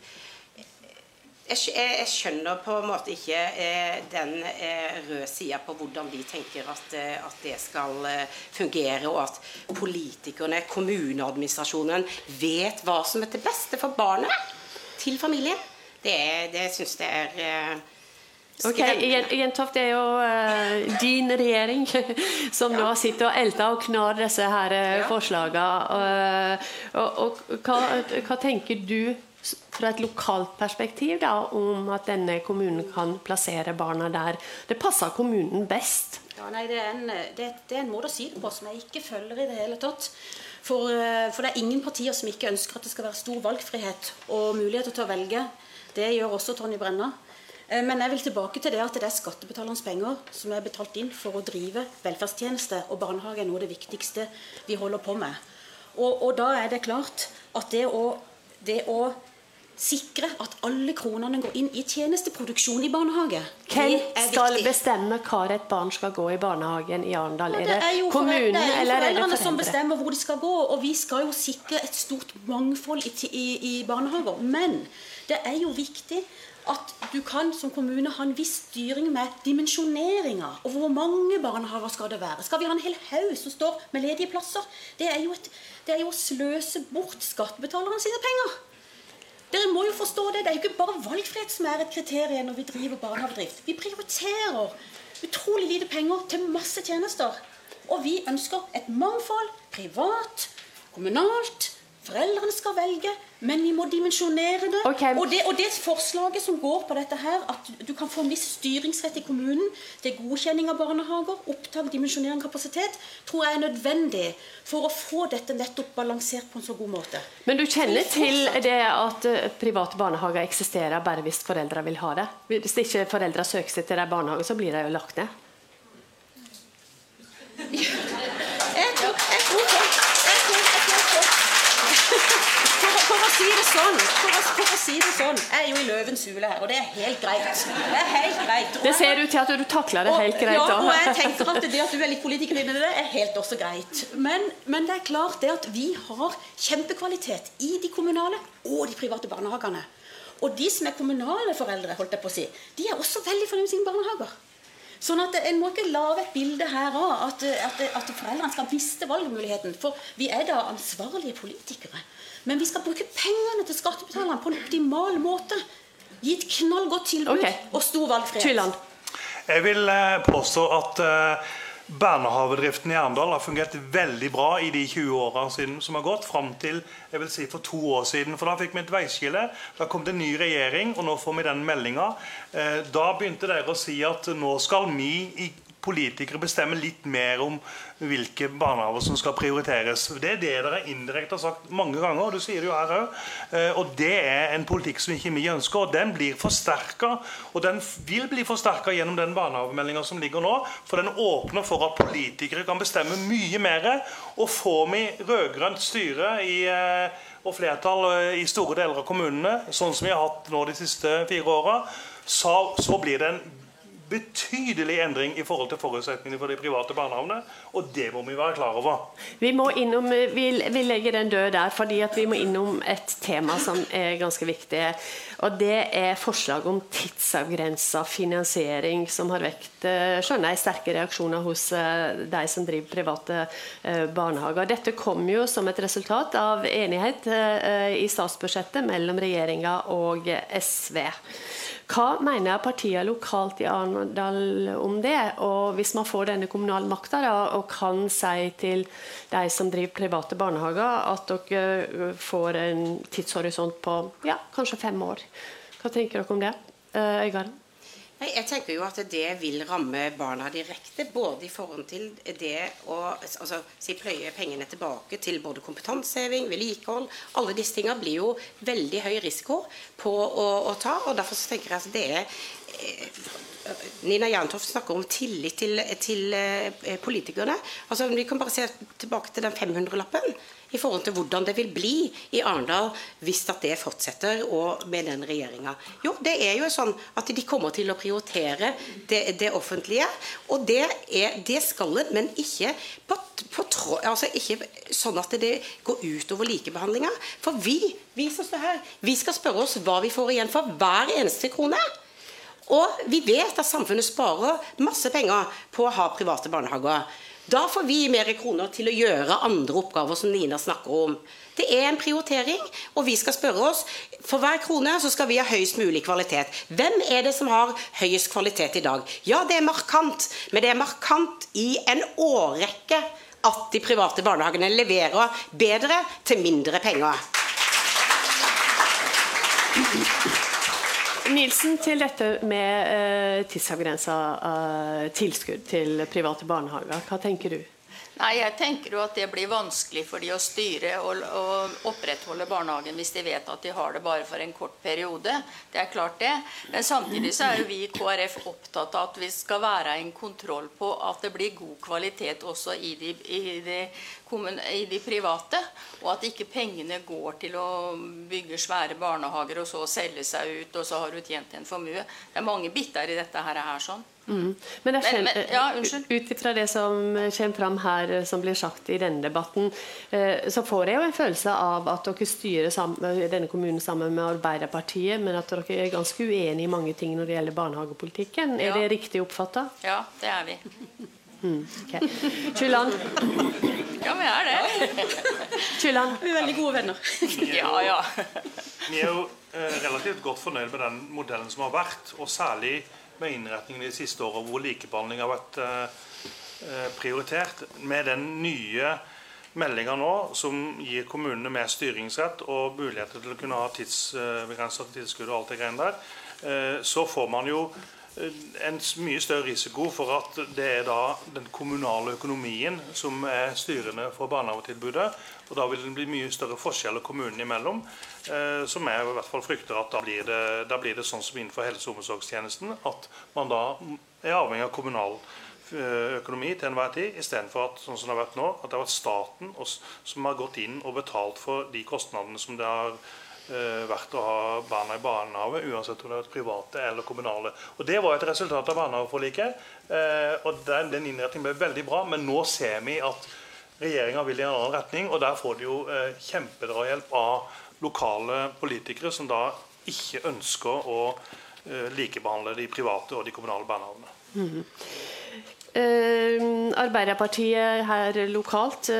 jeg skjønner på en måte ikke den røde siden på hvordan de tenker at det skal fungere, og at politikerne, kommuneadministrasjonen vet hva som til beste for barnet til familien. Det synes jeg Ok, Jentoft, det jo din regjering som nå sitter og elter og knar disse her forslagene. Og hva tenker du fra et lokalt perspektiv da, om at denne kommunen kan plassere barna der det passer kommunen best? Ja, nei, det en måte å si det på som jeg ikke følger i det hele tatt. For det ingen partier som ikke ønsker at det skal være stor valgfrihet og muligheter til å velge. Det gjør også Tonje Brenna. Men jeg vil tilbake til det at det skattebetalernes penger som betalt inn for å drive velferdstjeneste, og barnehage noe av det viktigste vi holder på med. Og da det klart at det å sikre at alle kronene går inn i tjenesteproduksjon i barnehage. Hvem skal viktig. bestemme hvor et barn skal gå i barnehagen i Arendal? Ja, er det kommunen eller er det foreldrene som foreldre? bestemmer hvor de skal gå, og vi skal jo sikre et stort mangfold i barnehager. Men det er jo viktig at du kan som kommune ha en viss styring med dimensjoneringer, og hvor mange barnehager skal det være. Skal vi ha en hel haug som står med ledige plasser? Det er jo å sløse bort skattebetalerne sine penger. Dere må jo forstå det. Det er jo ikke bare valgfrihet som er et kriterium når vi driver barnehagedrift. Vi prioriterer utrolig lite penger til masse tjenester. Og vi ønsker et mangfold, privat, kommunalt. Foreldrene skal velge, men vi må dimensjonere det. Okay. Og det forslaget som går på dette her, at du kan få en viss styringsrett i kommunen til godkjenning av barnehager, opptak, dimensjonering, kapasitet, tror jeg er nødvendig for å få dette nettopp balansert på en så god måte. Men du kjenner til det at private barnehager eksisterer bare hvis foreldre vil ha det? Hvis ikke foreldre søker seg til de barnehager, så blir det jo lagt ned. Jeg tror For å si det sånn, jeg er jo i løvens hule her, og det er helt greit. Det ser ut til at du takler det helt greit. Ja, og jeg tenker at det at du er litt politiker inne i det, er helt også greit. Men det er klart det at vi har kjempekvalitet i de kommunale og de private barnehagene. Og de som er kommunale foreldre, holdt jeg på å si, de er også veldig fornøyd med sine barnehager. Sånn at en må ikke lage et bilde her av at foreldrene skal miste valgmuligheten, for vi er da ansvarlige politikere. Men vi skal bruke pengene til skattebetalerne på en optimal måte. Gi et knallgodt tilbud og stor valgfrihet. Tyland. Jeg vil påstå at barnehavedriften i Arendal har fungert veldig bra i de 20 årene siden som har gått, frem til, jeg vil si, for 2 år siden. For da fikk vi et veiskille, da kom det en ny regjering, og nå får vi den meldingen. Da begynte dere å si at nå skal vi politikere bestemmer litt mer om hvilke barnehager som skal prioriteres. Det er det dere indirekte har sagt mange ganger, og du sier det jo her også. Og det er en politikk som ikke vi ønsker, og den blir forsterket, og den vil bli forsterket gjennom den barnehagemeldingen som ligger nå, for den åpner for at politikere kan bestemme mye mer, og får vi rødgrønt styre og flertall i store deler av kommunene, sånn som vi har hatt nå de siste 4 årene, så blir det en betydelig endring i forhold til forutsetningene for de private barnehavene, og det må vi være klar over. Vi legger den død der, fordi at vi må innom et tema som er ganske viktig, og det er forslag om tidsavgrenset finansiering, som har vekt, skjønner jeg, sterke reaksjoner hos de som driver private barnehager. Dette kom jo som et resultat av enighet i statsbudsjettet mellom regjeringen og SV. Hva mener partiet lokalt i Arendal om det? Og hvis man får denne kommunale makta og kan si til de som driver private barnehager at dere får en tidshorisont på kanskje 5 år. Hva tenker dere om det, Øygarden? Jeg tenker jo at det vil ramme barna direkte, både i forhold til det å pløye pengene tilbake til både kompetanseheving, vedlikehold. Alle disse tingene blir jo veldig høy risiko på å ta, og derfor så tenker jeg at det er Nina Jerntoft snakker om tillit til politikerne. Altså, vi kan bare se tilbake til den 500-lappen i forhold til hvordan det vil bli i Arendal hvis at det fortsetter og med den regjeringen. Jo, det er jo sånn at de kommer til å prioritere det offentlige, og det skal det, men ikke ikke sånn at det går ut over likebehandlinger. For vi som står her, vi skal spørre oss hva vi får igjen for hver eneste krone. Og vi vet at samfunnet sparer masse penger på å ha private barnehager. Da får vi mer kroner til å gjøre andre oppgaver som Nina snakker om. Det er en prioritering, og vi skal spørre oss, for hver krone så skal vi ha høyest mulig kvalitet. Hvem er det som har høyest kvalitet i dag? Ja, det er markant, men det er markant i en årrekke at de private barnehagene leverer bedre til mindre penger. Nilsen, til dette med tidsavgrenset tilskudd til private barnehager. Hva tenker du? Nei, jeg tenker jo at det blir vanskelig for de å styre og opprettholde barnehagen hvis de vet at de har det bare for en kort periode. Det er klart det. Men samtidig så er jo vi i KrF opptatt av at vi skal være en kontroll på at det blir god kvalitet også i de private. Og at ikke pengene går til å bygge svære barnehager og så selge seg ut, og så har du tjent en formue. Det mange bitter i dette her sånn. Men ut fra det som kommer fram her, som blir sagt i denne debatten, så får jeg jo en følelse av at dere styrer denne kommunen sammen med Arbeiderpartiet, men at dere ganske uenige i mange ting når det gjelder barnehagepolitikken. Det riktig oppfattet? Ja, det vi. Okay. Kylland? Ja, vi det. Kylland? Vi veldig gode venner. Ja. Vi jo relativt godt fornøyd med den modellen som har vært, og særlig med innretningen i de siste årene hvor likebehandling har vært prioritert. Med den nye meldingen nå, som gir kommunene mer styringsrett og muligheter til å kunne ha tidsbegrenset tilskudd og alt det greiene der, så får man jo en mye større risiko for at det da den kommunale økonomien som styrende for barnehagetilbudet, og da vil det bli mye større forskjeller kommunene imellom, som jeg i hvert fall frykter at da blir det sånn som innenfor helse- og omsorgstjenesten, at man da avhengig av kommunal økonomi til enhver tid, i stedet for at, sånn som det har vært nå, at det har vært staten som har gått inn og betalt for de kostnadene som det har vært å ha barna i barnehage, uansett om det har vært private eller kommunale. Og det var et resultat av barnehageforliket, og den innretningen ble veldig bra, men nå ser vi at regjeringen vil i en annen retning, og der får de jo kjempedrahjelp av lokale politikere som da ikke ønsker å likebehandle de private og de kommunale barnehagene. Arbeiderpartiet her lokalt,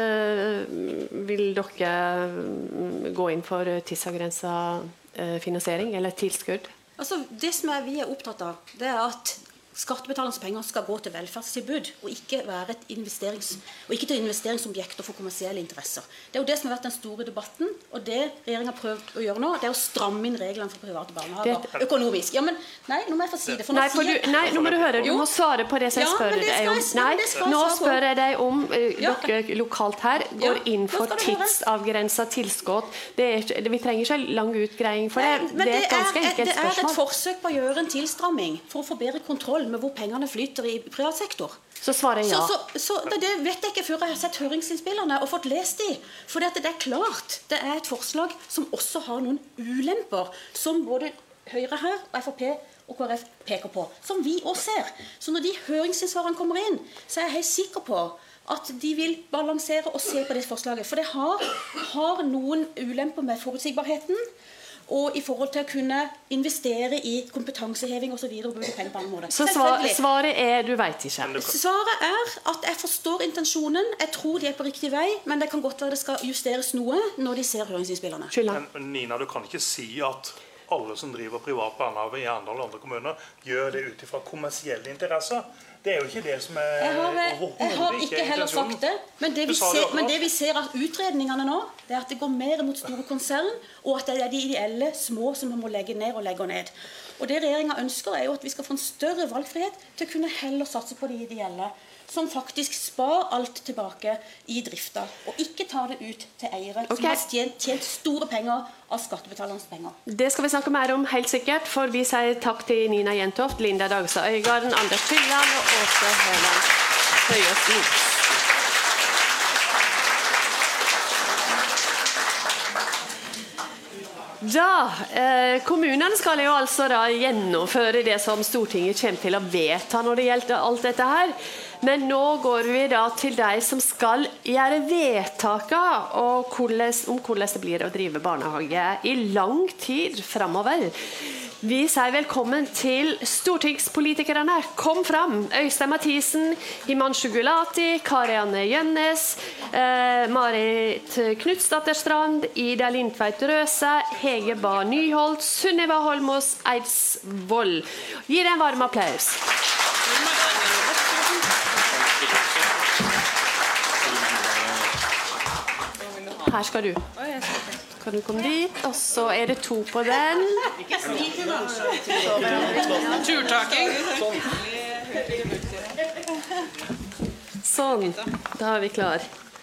vil dere gå inn for tidsavgrenset finansiering eller tilskudd? Altså, det som vi opptatt av, det at skattebetalernes penger skal gå til velferdstilbud, og ikke være til investeringsobjekter for kommersielle interesser. Det jo det som har vært den store debatten, og det regjeringen har prøvd å gjøre nå, det å stramme inn reglene for private barnehager økonomisk. Ja, men nei, nå må jeg få si det. Nå må du høre, du må svare på det som jeg spør deg om. Nei, nå spør jeg deg om dere lokalt her går inn for tidsavgrenset tilskudd. Vi trenger ikke lang utgreiing for det. Det et ganske enkelt spørsmål. Det et forsøk på å gjøre en tilstramming for å få bedre kontroll med hvor pengene flyter i privat sektor. Så svarer jeg ja. Så det vet jeg ikke før jeg har sett høringsinnspillene og fått lest de. For det klart, det et forslag som også har noen ulemper, som både Høyre her, og FrP og KrF peker på, som vi også ser. Så når de høringsinnsvarene kommer inn, så jeg helt sikker på at de vil balansere og se på det forslaget. For det har noen ulemper med forutsigbarheten, og i forhold til å kunne investere i kompetanseheving og så videre, og bruke penger på andre måter. Så svaret du vet ikke? Svaret at jeg forstår intensjonen, jeg tror de på riktig vei, men det kan godt være det skal justeres noe når de ser høringsinnspillene. Men Nina, du kan ikke si at alle som driver privat barnehage i Arendal og andre kommuner gjør det ut fra kommersielle interesser. Det jo ikke det som overhodet jeg har ikke heller sagt det, men det vi ser av utredningene nå, det at det går mer mot store konsern, og at det de ideelle små som man må legge ned og legge ned. Og det regjeringen ønsker jo at vi skal få en større valgfrihet til å kunne heller satse på de ideelle, som faktisk spar alt tilbake i drifta, og ikke tar det ut til eiere som har tjent store penger av skattebetalernes penger. Det skal vi snakke mer om helt sikkert, for vi sier takk til Nina Jentoft, Linda Dagstad Øygarden, Anders Kylland og Åse Høland Høyåsen. Kommunene skal jo altså da gjennomføre det som Stortinget kommer til å vedta når det gjelder alt dette her. Men nå går vi da til de som skal gjøre vedtaket om hvordan det blir å drive barnehage i lang tid fremover. Vi sier velkommen til stortingspolitikerne. Kom fram! Øystein Mathisen, Himanshu Gulati, Karianne Jønnes, Marit Knutsdatter Strand, Ida Lindtveit Røse, Hege Ba Nyholt, Sunniva Holmås Eidsvoll. Gi deg en varm applaus. Her skal du. Kan du komme dit, og så det 2 på den. Turtaking. Sånn, da vi klar.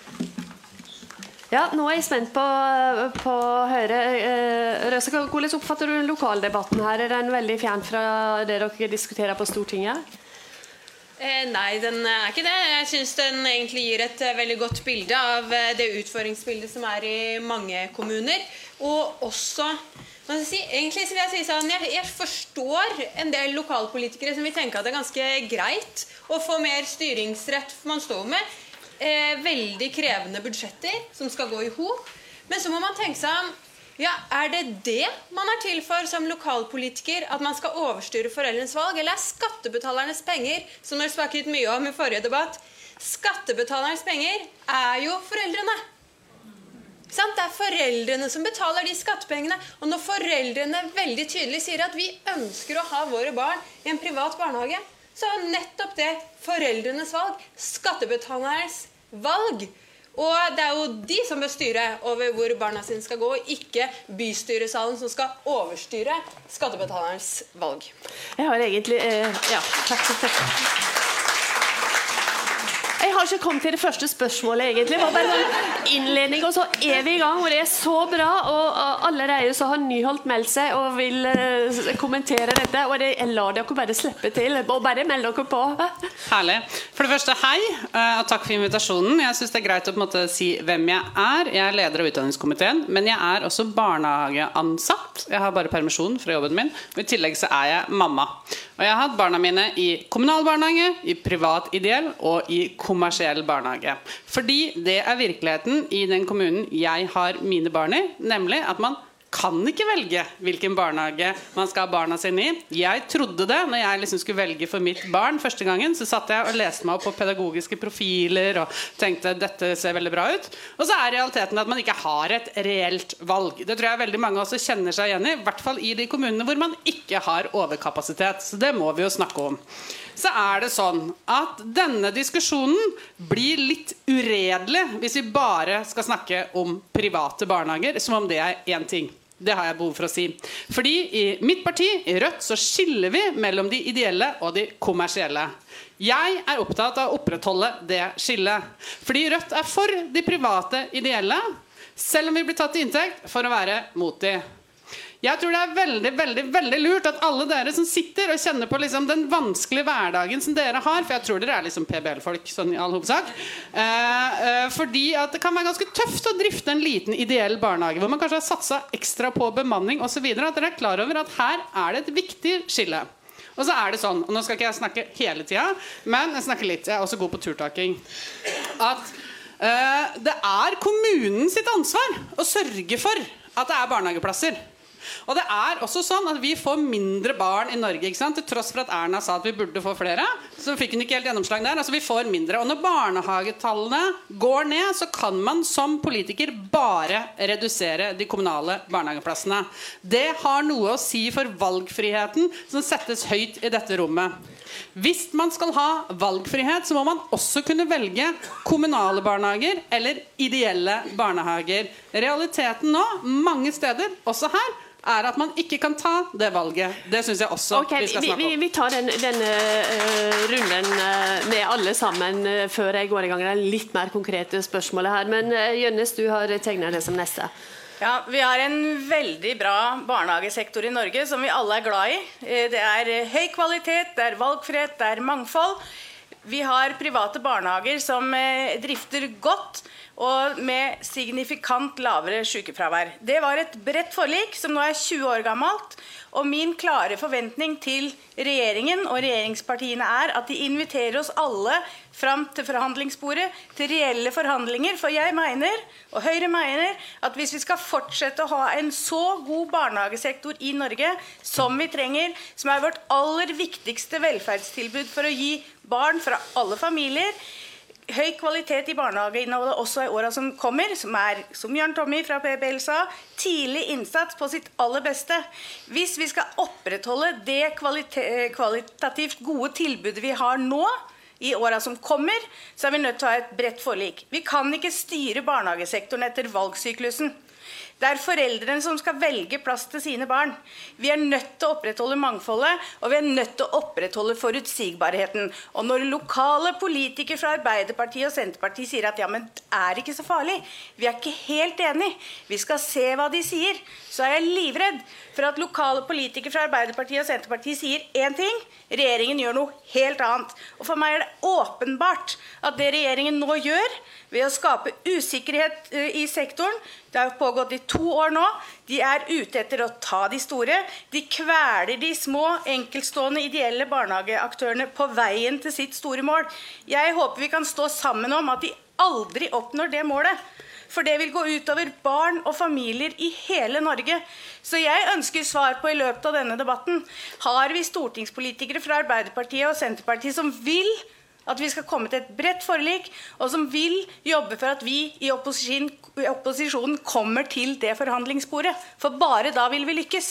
Ja, nå jeg spent på å høre. Røse, hvordan oppfatter du lokaldebatten her? Den veldig fjern fra det dere diskuterer på Stortinget? Nei, den ikke det. Jeg synes den egentlig gir et veldig godt bilde av det utfordringsbildet som i mange kommuner. Og også, egentlig vil jeg si sånn, jeg forstår en del lokalpolitikere som vil tenke at det ganske greit å få mer styringsrett, for man står med veldig krevende budsjetter som skal gå i hop. Men så må man tenke seg, ja, det man til for som lokalpolitiker, at man skal overstyre foreldrenes valg, eller skattebetalernes penger, som dere snakket mye om i forrige debatt? Skattebetalernes penger jo foreldrene. Det foreldrene som betaler de skattepengene, og når foreldrene veldig tydelig sier at vi ønsker å ha våre barn i en privat barnehage, så nettopp det foreldrenes valg, skattebetalernes valg. Og det jo de som bør styre over hvor barna sine skal gå, ikke bystyresalen som skal overstyre skattebetalernes valg. Jeg har egentlig... takk. Jeg har ikke kommet til det første spørsmålet egentlig. Det var bare en innledning, og så vi i gang, og det så bra. Og allerede så har Nyholt meldt seg og vil kommentere dette, og jeg lar dere bare slippe til, og bare meld dere på. Herlig. For det første, hei, og takk for invitasjonen. Jeg synes det greit å på en måte si hvem jeg Jeg leder av utdanningskomiteen, men jeg også barnehageansatt. Jeg har bare permisjon fra jobben min, og i tillegg så jeg mamma. Og jeg har hatt barna mine i kommunal barnehage, i privat ideell og i kommersiell barnehage. Fordi det virkeligheten i den kommunen jeg har mine barn i, nemlig at man kan ikke velge hvilken barnehage man skal ha barna sine i. Jeg trodde det når jeg liksom skulle velge for mitt barn første gangen, så satt jeg og leste meg opp på pedagogiske profiler og tenkte dette ser veldig bra ut. Og så realiteten at man ikke har et reelt valg. Det tror jeg veldig mange også kjenner seg igjen i hvert fall i de kommunene hvor man ikke har overkapasitet. Så det må vi jo snakke om. Så det sånn at denne diskusjonen blir litt uredelig hvis vi bare skal snakke om private barnehager, som om det en ting. Det har jeg behov for å si. Fordi i mitt parti, i Rødt, så skiller vi mellom de ideelle og de kommersielle. Jeg opptatt av å opprettholde det skillet. Fordi Rødt for de private ideelle, selv om vi blir tatt til inntekt for å være mot de. Jeg tror det veldig, veldig, veldig lurt at alle dere som sitter og kjenner på liksom den vanskelige hverdagen som dere har, for jeg tror dere liksom PBL-folk sånn i all hovedsak, fordi at det kan være ganske tøft å drifte en liten ideell barnehage, hvor man kanskje har satset ekstra på bemanning og så videre, at dere klar over at her det et viktig skille. Og så det sånn, og nå skal ikke jeg snakke hele tiden, men jeg snakker litt, jeg også god på turtaking, at det kommunen sitt ansvar å sørge for at det barnehageplasser. Og det også sånn at vi får mindre barn i Norge, ikke sant? Til tross for at Erna sa at vi burde få flere, så fikk hun ikke helt gjennomslag der. Altså vi får mindre, og når barnehagetallene går ned, så kan man som politiker bare redusere de kommunale barnehageplassene. Det har noe å si for valgfriheten som settes høyt i dette rommet. Hvis man skal ha valgfrihet, så må man også kunne velge kommunale barnehager eller ideelle barnehager. Realiteten nå, mange steder, også her, at man ikke kan ta det valget. Det synes jeg også vi skal snakke om. Vi tar denne runden med alle sammen før jeg går i gang med litt mer konkrete spørsmål her. Men Jønnes, du har tegnet det som neste. Ja, vi har en veldig bra barnehagesektor i Norge som vi alle glad i. Det høy kvalitet, det valgfrihet, det mangfold. Vi har private barnehager som drifter godt, og med signifikant lavere sykefravær. Det var et bredt forlik som nå 20 år gammelt, og min klare forventning til regjeringen og regjeringspartiene at de inviterer oss alle fram til forhandlingsbordet, til reelle forhandlinger, for jeg mener, og Høyre mener, at hvis vi skal fortsette å ha en så god barnehagesektor i Norge som vi trenger, som vårt aller viktigste velferdstilbud for å gi barn fra alle familier, høy kvalitet i barnehageinnholdet også i årene som kommer, som Jørn Tommy fra PBL sa, tidlig innsats på sitt aller beste. Hvis vi skal opprettholde det kvalitativt gode tilbudet vi har nå, I årene som kommer, så vi nødt til å ha et bredt forlik. Vi kan ikke styre barnehagesektoren etter valgsyklusen. Det foreldrene som skal velge plass til sine barn. Vi nødt til å opprettholde mangfoldet, og vi nødt til å opprettholde forutsigbarheten. Og når lokale politikere fra Arbeiderpartiet og Senterpartiet sier at ja, men det ikke så farlig, vi ikke helt enige, vi skal se hva de sier, så jeg livredd for at lokale politikere fra Arbeiderpartiet og Senterpartiet sier en ting, regjeringen gjør noe helt annet. Og for meg det åpenbart at det regjeringen nå gjør, ved å skape usikkerhet I sektoren, det har pågått I 2 år nå, de ute etter å ta de store, de kveler de små, enkeltstående, ideelle barnehageaktørene på veien til sitt store mål. Jeg håper vi kan stå sammen om at de aldri oppnår det målet, for det vil gå utover barn og familier I hele Norge. Så jeg ønsker svar på I løpet av denne debatten, har vi stortingspolitikere fra Arbeiderpartiet og Senterpartiet som vil at vi skal komme til et bredt forlik, og som vil jobbe for at vi I opposisjonen kommer til det forhandlingsbordet. For bare da vil vi lykkes.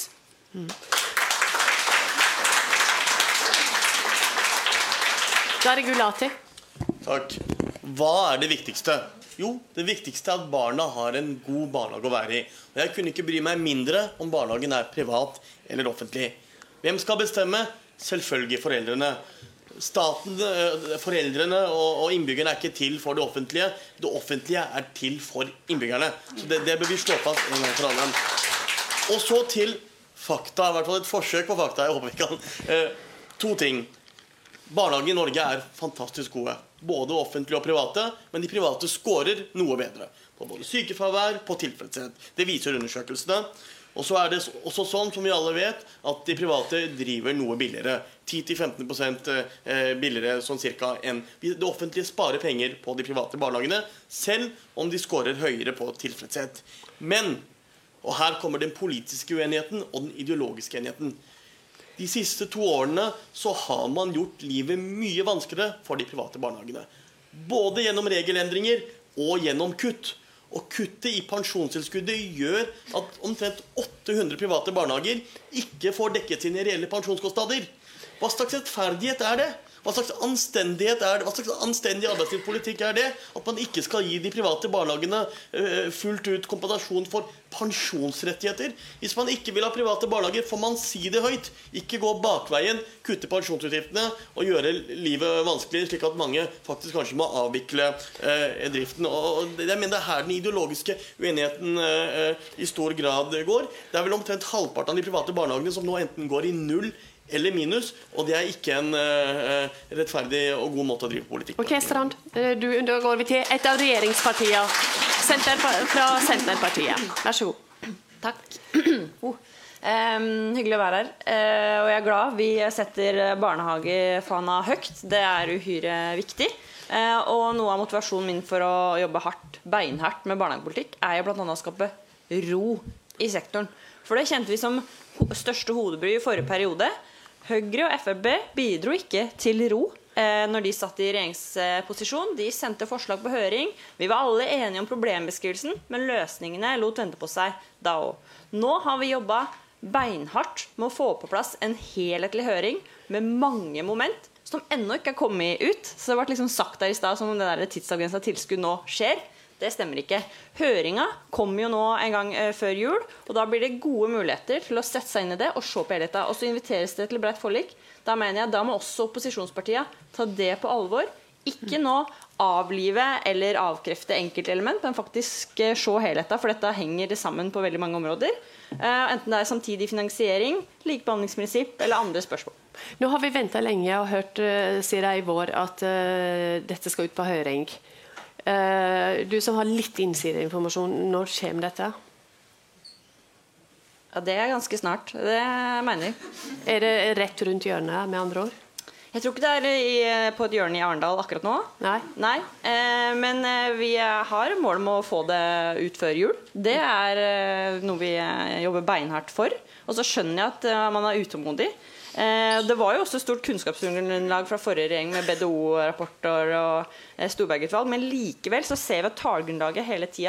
Da det Gulati. Takk. Hva det viktigste? Jo, det viktigste at barna har en god barnehage å være I. Og jeg kunne ikke bry meg mindre om barnehagen privat eller offentlig. Hvem skal bestemme? Selvfølgelig foreldrene. Staten, foreldrene og innbyggerne ikke til for det offentlige. Det offentlige til for innbyggerne. Så det bør vi slå fast en gang for alle. Og så til fakta, I hvert fall et forsøk på fakta. Jeg håper vi kan. 2 ting. Barnehagen I Norge fantastisk gode. Både offentlige og private, men de private skårer noe bedre. På både sykefravær, på tilfredshet. Det viser undersøkelsene. Og så det også sånn, som vi alle vet, at de private driver noe billigere. 10-15% billigere sånn cirka enn. Det offentlige sparer penger på de private barnehagene, selv om de skårer høyere på tilfredshet. Men, og her kommer den politiske uenigheten og den ideologiske enigheten. De siste 2 årene så har man gjort livet mye vanskeligere for de private barnehagene. Både gjennom regelendringer og gjennom kutt. Og kuttet I pensjonstilskuddet gjør at omtrent 800 private barnehager ikke får dekket sine reelle pensjonskostnader. Hva slags rettferdighet det? Hva slags anstendighet det? Hva slags anstendig arbeidslivspolitikk det? At man ikke skal gi de private barnehagene fullt ut kompensasjon for pensjonsrettigheter. Hvis man ikke vil ha private barnehager, får man si det høyt. Ikke gå bakveien, kutte pensjonsutgiftene og gjøre livet vanskelig, slik at mange faktisk kanskje må avvikle driften. Og jeg mener det her den ideologiske uenigheten I stor grad går. Det vel omtrent halvparten av de private barnehagene som nå enten går I null eller minus, og det ikke en rettferdig og god måte å drive politikk på. Ok, Strand. Da går vi til et av regjeringspartiene. Fra Senterpartiet. Vær så god. Takk. Hyggelig å være her. Og jeg glad. Vi setter barnehagefana høyt. Det uhyre viktig. Og noe av motivasjonen min for å jobbe beinhardt med barnehagepolitikk jo blant annet å skape ro I sektoren. For det kjente vi som største hodebry I forrige periode. Høyre og FrP bidro ikke til ro når de satt I regjeringsposisjon. De sendte forslag på høring. Vi var alle enige om problembeskrivelsen, men løsningene lot vente på seg da også. Nå har vi jobbet beinhardt med å få på plass en helhetlig høring med mange moment som ennå ikke kommet ut. Så det ble liksom sagt der I sted som om det der tidsavgrenset tilskudd nå skjer. Det stemmer ikke. Høringen kommer jo nå en gang før jul, og da blir det gode muligheter til å sette seg inn I det og se på helheten. Og så inviteres det til bredt forlik. Da mener jeg, da må også opposisjonspartiene ta det på alvor. Ikke nå avlive eller avkrefte enkeltelement, men faktisk se helheten, for dette henger det sammen på veldig mange områder. Enten det samtidig finansiering, likebehandlingsprinsipp eller andre spørsmål. Nå har vi ventet lenge og hørt, sier jeg I vår, at dette skal ut på høring. Du som har litt innsideinformasjon, når kommer dette? Ja, det ganske snart. Det mener jeg. Det rett rundt hjørnet, med andre ord? Jeg tror ikke det på et hjørne I Arendal akkurat nå. Nei. Men vi har mål om å få det ut før jul. Det noe vi jobber beinhardt for. Og så skjønner jeg at man utålmodig. Det var jo også stort kunnskapsgrunnlag fra forrige regjering med BDO-rapporter og Storberget-utvalg, men likevel så ser vi at tallgrunnlaget hele tiden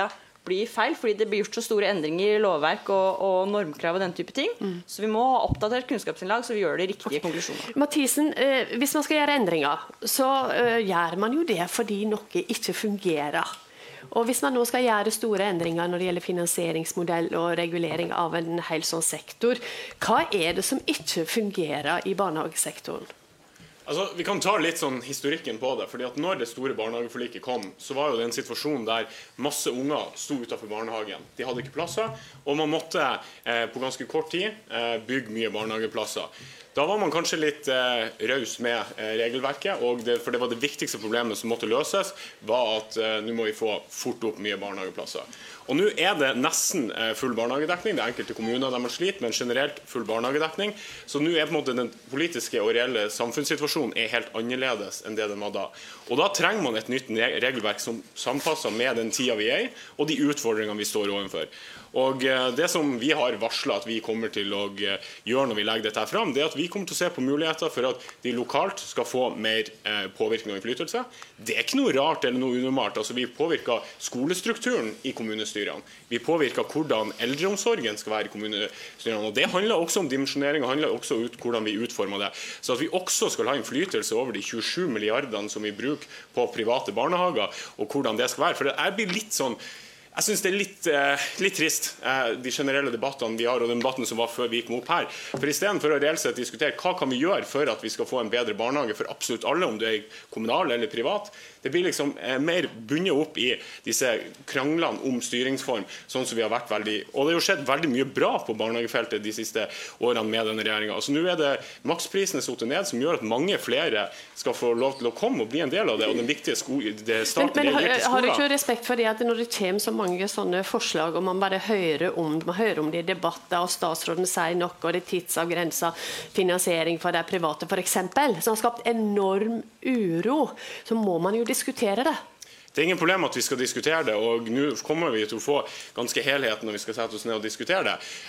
blir feil, fordi det blir gjort så store endringer i lovverk og normkrav og den type ting. Så vi må ha oppdatert kunnskapsinnlag, så vi gjør de riktige konklusjonene. Mathisen, hvis man skal gjøre endringer, så gjør man jo det fordi noe ikke fungerer. Og hvis man nå skal gjøre store endringer når det gjelder finansieringsmodell og regulering av en hel sånn sektor, hva det som ikke fungerer i barnehagesektoren? Altså, vi kan ta litt sånn historikken på det, fordi at når det store barnehageforliket kom, så var jo det en situasjon der masse unger sto utenfor barnehagen. De hadde ikke plasser, og man måtte på ganske kort tid bygge mye barnehageplasser. Da var man kanskje litt raus med regelverket, for det var det viktigste problemet som måtte løses, var at nå må vi få fort opp mye barnehageplasser. Og nå det nesten full barnehagedekning. Det enkelte kommuner der man sliter, men generelt full barnehagedekning. Så nå på en måte den politiske og reelle samfunnssituasjonen helt annerledes enn det den var da. Og da trenger man et nytt regelverk som sammenpasser med den tida vi i, og de utfordringene vi står overfor. Og det som vi har varslet at vi kommer til å gjøre når vi legger dette her fram, det at vi kommer til å se på muligheter for at de lokalt skal få mer påvirkning og innflytelse. Det ikke noe rart eller noe unormalt. Altså, vi påvirker skolestrukturen i kommunestyrene. Vi påvirker hvordan eldreomsorgen skal være i kommunestyrene. Og det handler også om dimensjonering, og handler også om hvordan vi utformer det. Så at vi også skal ha innflytelse over de 27 milliardene som vi bruker på private barnehager, og hvordan det skal være. For det blir litt sånn, jeg synes det litt trist, de generelle debattene vi har, og den debatten som var før vi kom opp her. For i stedet for å reelt sett diskutere hva kan vi gjøre for at vi skal få en bedre barnehage for absolutt alle, om det kommunal eller privat, det blir liksom mer bunnet opp i disse kranglene om styringsform, sånn som vi har vært veldig. Og det har jo skjedd veldig mye bra på barnehagefeltet de siste årene med denne regjeringen. Altså nå det maksprisene satt ned, som gjør at mange flere skal få lov til å komme og bli en del av det, og den viktige starten men har du ikke respekt for det at når det kommer så mange sånne forslag, og man bare hører om det i debatter, og statsråden sier noe, og det tidsavgrenset finansiering for det private, for eksempel, som har skapt enorm uro, så må man jo diskutere det. Det ingen problem at vi skal diskutere det, og nå kommer vi til å få ganske helheten når vi skal sette oss ned og diskutere det.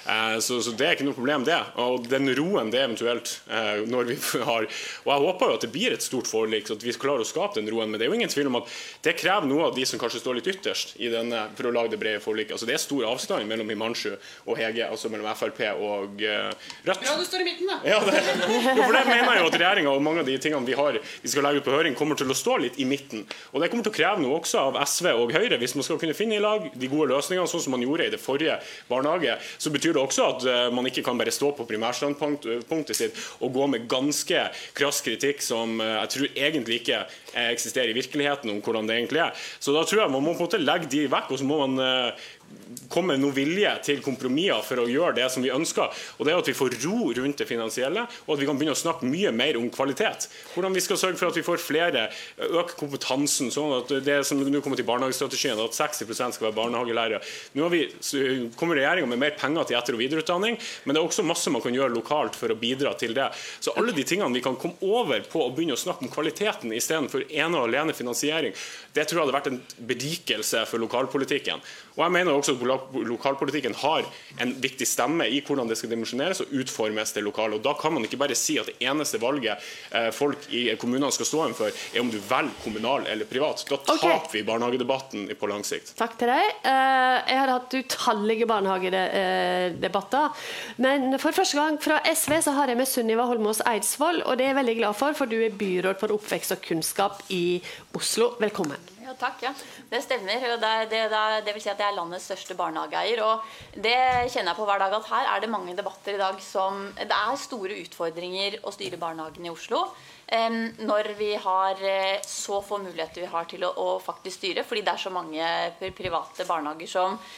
Så det ikke noe problem det. Og den roen det eventuelt når vi har, og jeg håper jo at det blir et stort forlik, så at vi klarer å skape den roen, men det jo ingen tvil om at det krever noe av de som kanskje står litt ytterst i denne, for å lage det brede forliket. Altså det stor avstand mellom Himanshu og Hege, altså mellom FrP og Rødt. Ja, du står i midten da. Ja, for det mener jeg jo at regjeringen og mange av de tingene vi skal legge ut på høring kommer til å stå litt i midten, og det kommer til å kreve noe også av SV og Høyre. Hvis man skal kunne finne i lag de gode løsningene, sånn som man gjorde i det forrige barnehage, så betyr det også at man ikke kan bare stå på primærstandpunktet sitt og gå med ganske krass kritikk som jeg tror egentlig ikke eksisterer i virkeligheten om hvordan det egentlig Så da tror jeg man må på en måte legge de vekk, og så må man komme noe vilje til kompromisser for å gjøre det som vi ønsker, og det at vi får ro rundt det finansielle, og at vi kan begynne å snakke mye mer om kvalitet. Hvordan vi skal sørge for at vi får flere, øke kompetansen, sånn at det som nå kommer til barnehagestrategien, at 60% skal være barnehagelærere. Nå kommer regjeringen med mer penger til etter- og videreutdanning, men det også masse man kan gjøre lokalt for å bidra til det. Så alle de tingene vi kan komme over på å begynne å snakke om kvaliteten i stedet for ene og alene finansiering, det tror jeg hadde vært en berikelse for lokalpolitikken. Og jeg mener også at lokalpolitikken har en viktig stemme i hvordan det skal dimensjoneres og utformes det lokale. Og da kan man ikke bare si at det eneste valget folk i kommunene skal stå for om du velger kommunal eller privat. Da taper vi barnehagedebatten på lang sikt. Takk til deg. Jeg har hatt utallige barnehagedebatter, men for første gang fra SV så har jeg med Sunniva Holmås Eidsvoll, og det er jeg veldig glad for du byråd for oppvekst og kunnskap i Oslo. Velkommen. Ja, takk, ja. Det stemmer. Det vil si at jeg landets største barnehageeier, og det kjenner jeg på hver dag at her det mange debatter i dag som det store utfordringer å styre barnehagen i Oslo. Når vi har så få muligheter vi har til å faktisk styre, fordi det så mange private barnehager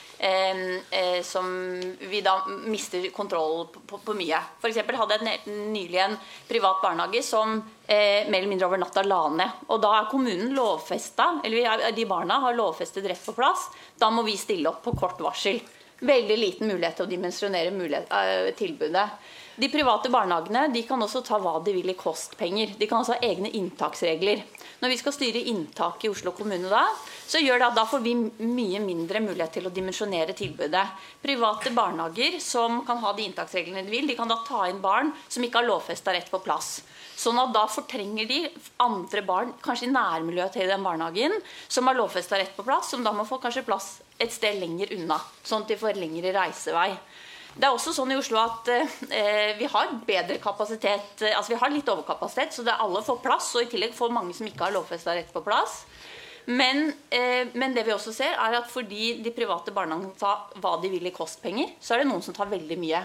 som vi da mister kontroll på mye. For eksempel hadde jeg nylig en privat barnehage som mer eller mindre over natta la ned. Og da kommunen lovfestet, eller de barna har lovfestet rett på plass, da må vi stille opp på kort varsel. Veldig liten mulighet til å dimensjonere tilbudet. De private barnehagene de kan også ta hva de vil i kostpenger. De kan også ha egne inntaksregler. Når vi skal styre inntak i Oslo kommune da, så gjør det at da får vi mye mindre mulighet til å dimensjonere tilbudet. Private barnehager som kan ha de inntaksreglene de vil, de kan da ta inn barn som ikke har lovfestet rett på plass. Sånn at da fortrenger de andre barn, kanskje i nærmiljøet til den barnehagen, som har lovfestet rett på plass, som da må få kanskje plass et sted lenger unna, sånn at de får lengre reisevei. Det også sånn i Oslo at vi har bedre kapasitet, altså vi har litt overkapasitet, så alle får plass, og i tillegg får mange som ikke har lovfestet rett på plass. Men det vi også ser er at fordi de private barnehagene tar hva de vil i kostpenger, så det noen som tar veldig mye.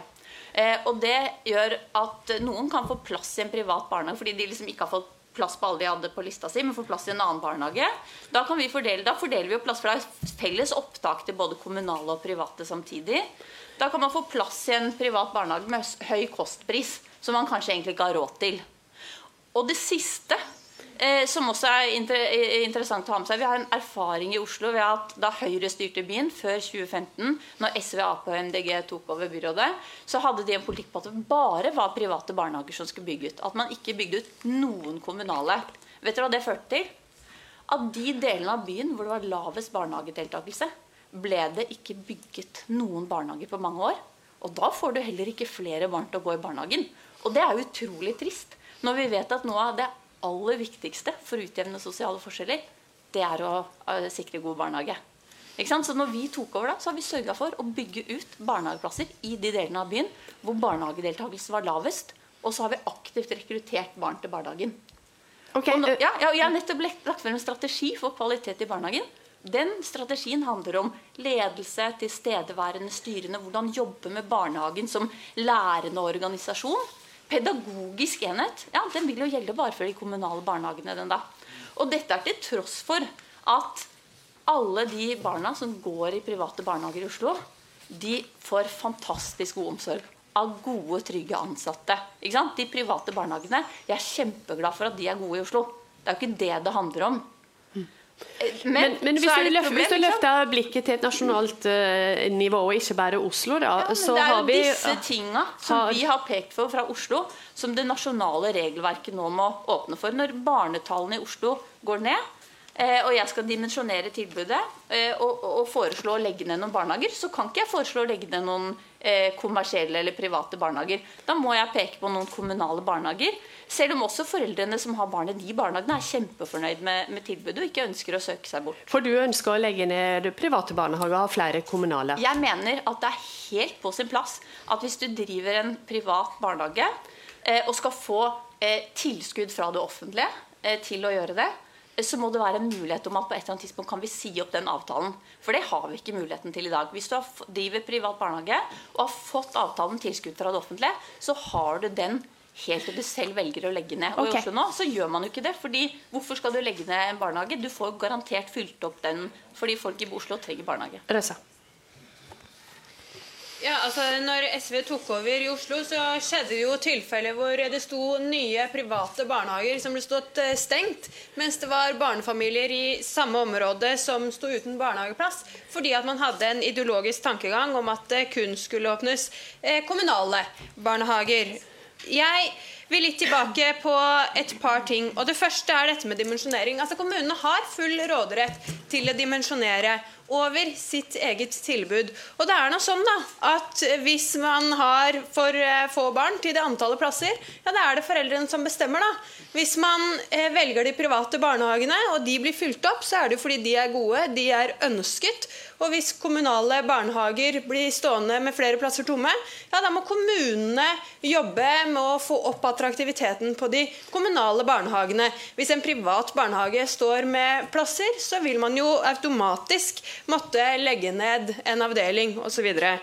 Og det gjør at noen kan få plass i en privat barnehage, fordi de liksom ikke har fått plass på alle de hadde på lista si, men får plass i en annen barnehage. Da fordeler vi jo plass, for det er felles opptak til både kommunale og private samtidig. Da kan man få plass i en privat barnehage med høy kostpris, som man kanskje egentlig ikke har råd til. Og det siste, som også er interessant å ha med seg, vi har en erfaring i Oslo ved at da Høyre styrte byen før 2015, når SV, AP og MDG tok over byrådet, så hadde de en politikk på at det bare var private barnehager som skulle bygge ut. At man ikke bygde ut noen kommunale. Vet dere hva det førte til? At de delene av byen hvor det var lavest barnehagedeltakelse, ble det ikke bygget noen barnehager på mange år. Og da får du heller ikke flere barn til å gå i barnehagen. Og det er jo utrolig trist, når vi vet at noe av det aller viktigste for å utjevne sosiale forskjeller, det er å sikre god barnehage. Ikke sant? Så når vi tok over da, så har vi sørget for å bygge ut barnehageplasser i de delene av byen hvor barnehagedeltakelse var lavest, og så har vi aktivt rekruttert barn til barnehagen. Okay. Jeg har nettopp lagt frem en strategi for kvalitet i barnehagen. Den strategien handler om ledelse, tilstedeværende styrende, hvordan jobbe med barnehagen som lærende organisasjon. Pedagogisk enhet, ja, den vil jo gjelde bare for de kommunale barnehagene den da. Og dette er til tross for at alle de barna som går i private barnehager i Oslo, de får fantastisk god omsorg av gode, trygge ansatte. Ikke sant? De private barnehagene, jeg er kjempeglad for at de er gode i Oslo. Det er jo ikke det det handler om. Men hvis du løfter blikket til et nasjonalt nivå, og ikke bare Oslo, da, så har vi... Det er jo disse tingene som vi har pekt for fra Oslo, som det nasjonale regelverket nå må åpne for. Når barnetallene i Oslo går ned, og jeg skal dimensjonere tilbudet og foreslå å legge ned noen barnehager, så kan ikke jeg foreslå å legge ned noen kommersielle eller private barnehager. Da må jeg peke på noen kommunale barnehager, selv om også foreldrene som har barn i de barnehagene er kjempefornøyd med tilbudet og ikke ønsker å søke seg bort. For du ønsker å legge ned private barnehager og flere kommunale? Jeg mener at det er helt på sin plass at hvis du driver en privat barnehage og skal få tilskudd fra det offentlige til å gjøre det, så må det være en mulighet om at på et eller annet tidspunkt kan vi si opp den avtalen. For det har vi ikke muligheten til i dag. Hvis du driver privat barnehage og har fått avtalen tilskudd fra det offentlige, så har du den helt til du selv velger å legge ned. Og i Oslo nå så gjør man jo ikke det, fordi hvorfor skal du legge ned en barnehage? Du får garantert fylt opp den, fordi folk i Oslo trenger barnehage. Røsa. Ja, altså når SV tok over i Oslo, så skjedde det jo tilfeller hvor det sto nye private barnehager som ble stått stengt, mens det var barnefamilier i samme område som sto uten barnehageplass, fordi at man hadde en ideologisk tankegang om at det kun skulle åpnes kommunale barnehager. Jeg vil litt tilbake på et par ting, og det første er dette med dimensjonering. Altså kommunene har full råderett til å dimensjonere over sitt eget tilbud. Og det er noe sånn da, at hvis man har for få barn til det antallet plasser, ja, det er det foreldrene som bestemmer da. Hvis man velger de private barnehagene, og de blir fylt opp, så er det jo fordi de er gode, de er ønsket. Og hvis kommunale barnehager blir stående med flere plasser tomme, ja, da må kommunene jobbe med å få opp attraktiviteten på de kommunale barnehagene. Hvis en privat barnehage står med plasser, så vil man jo automatisk måtte legge ned en avdeling, og så videre.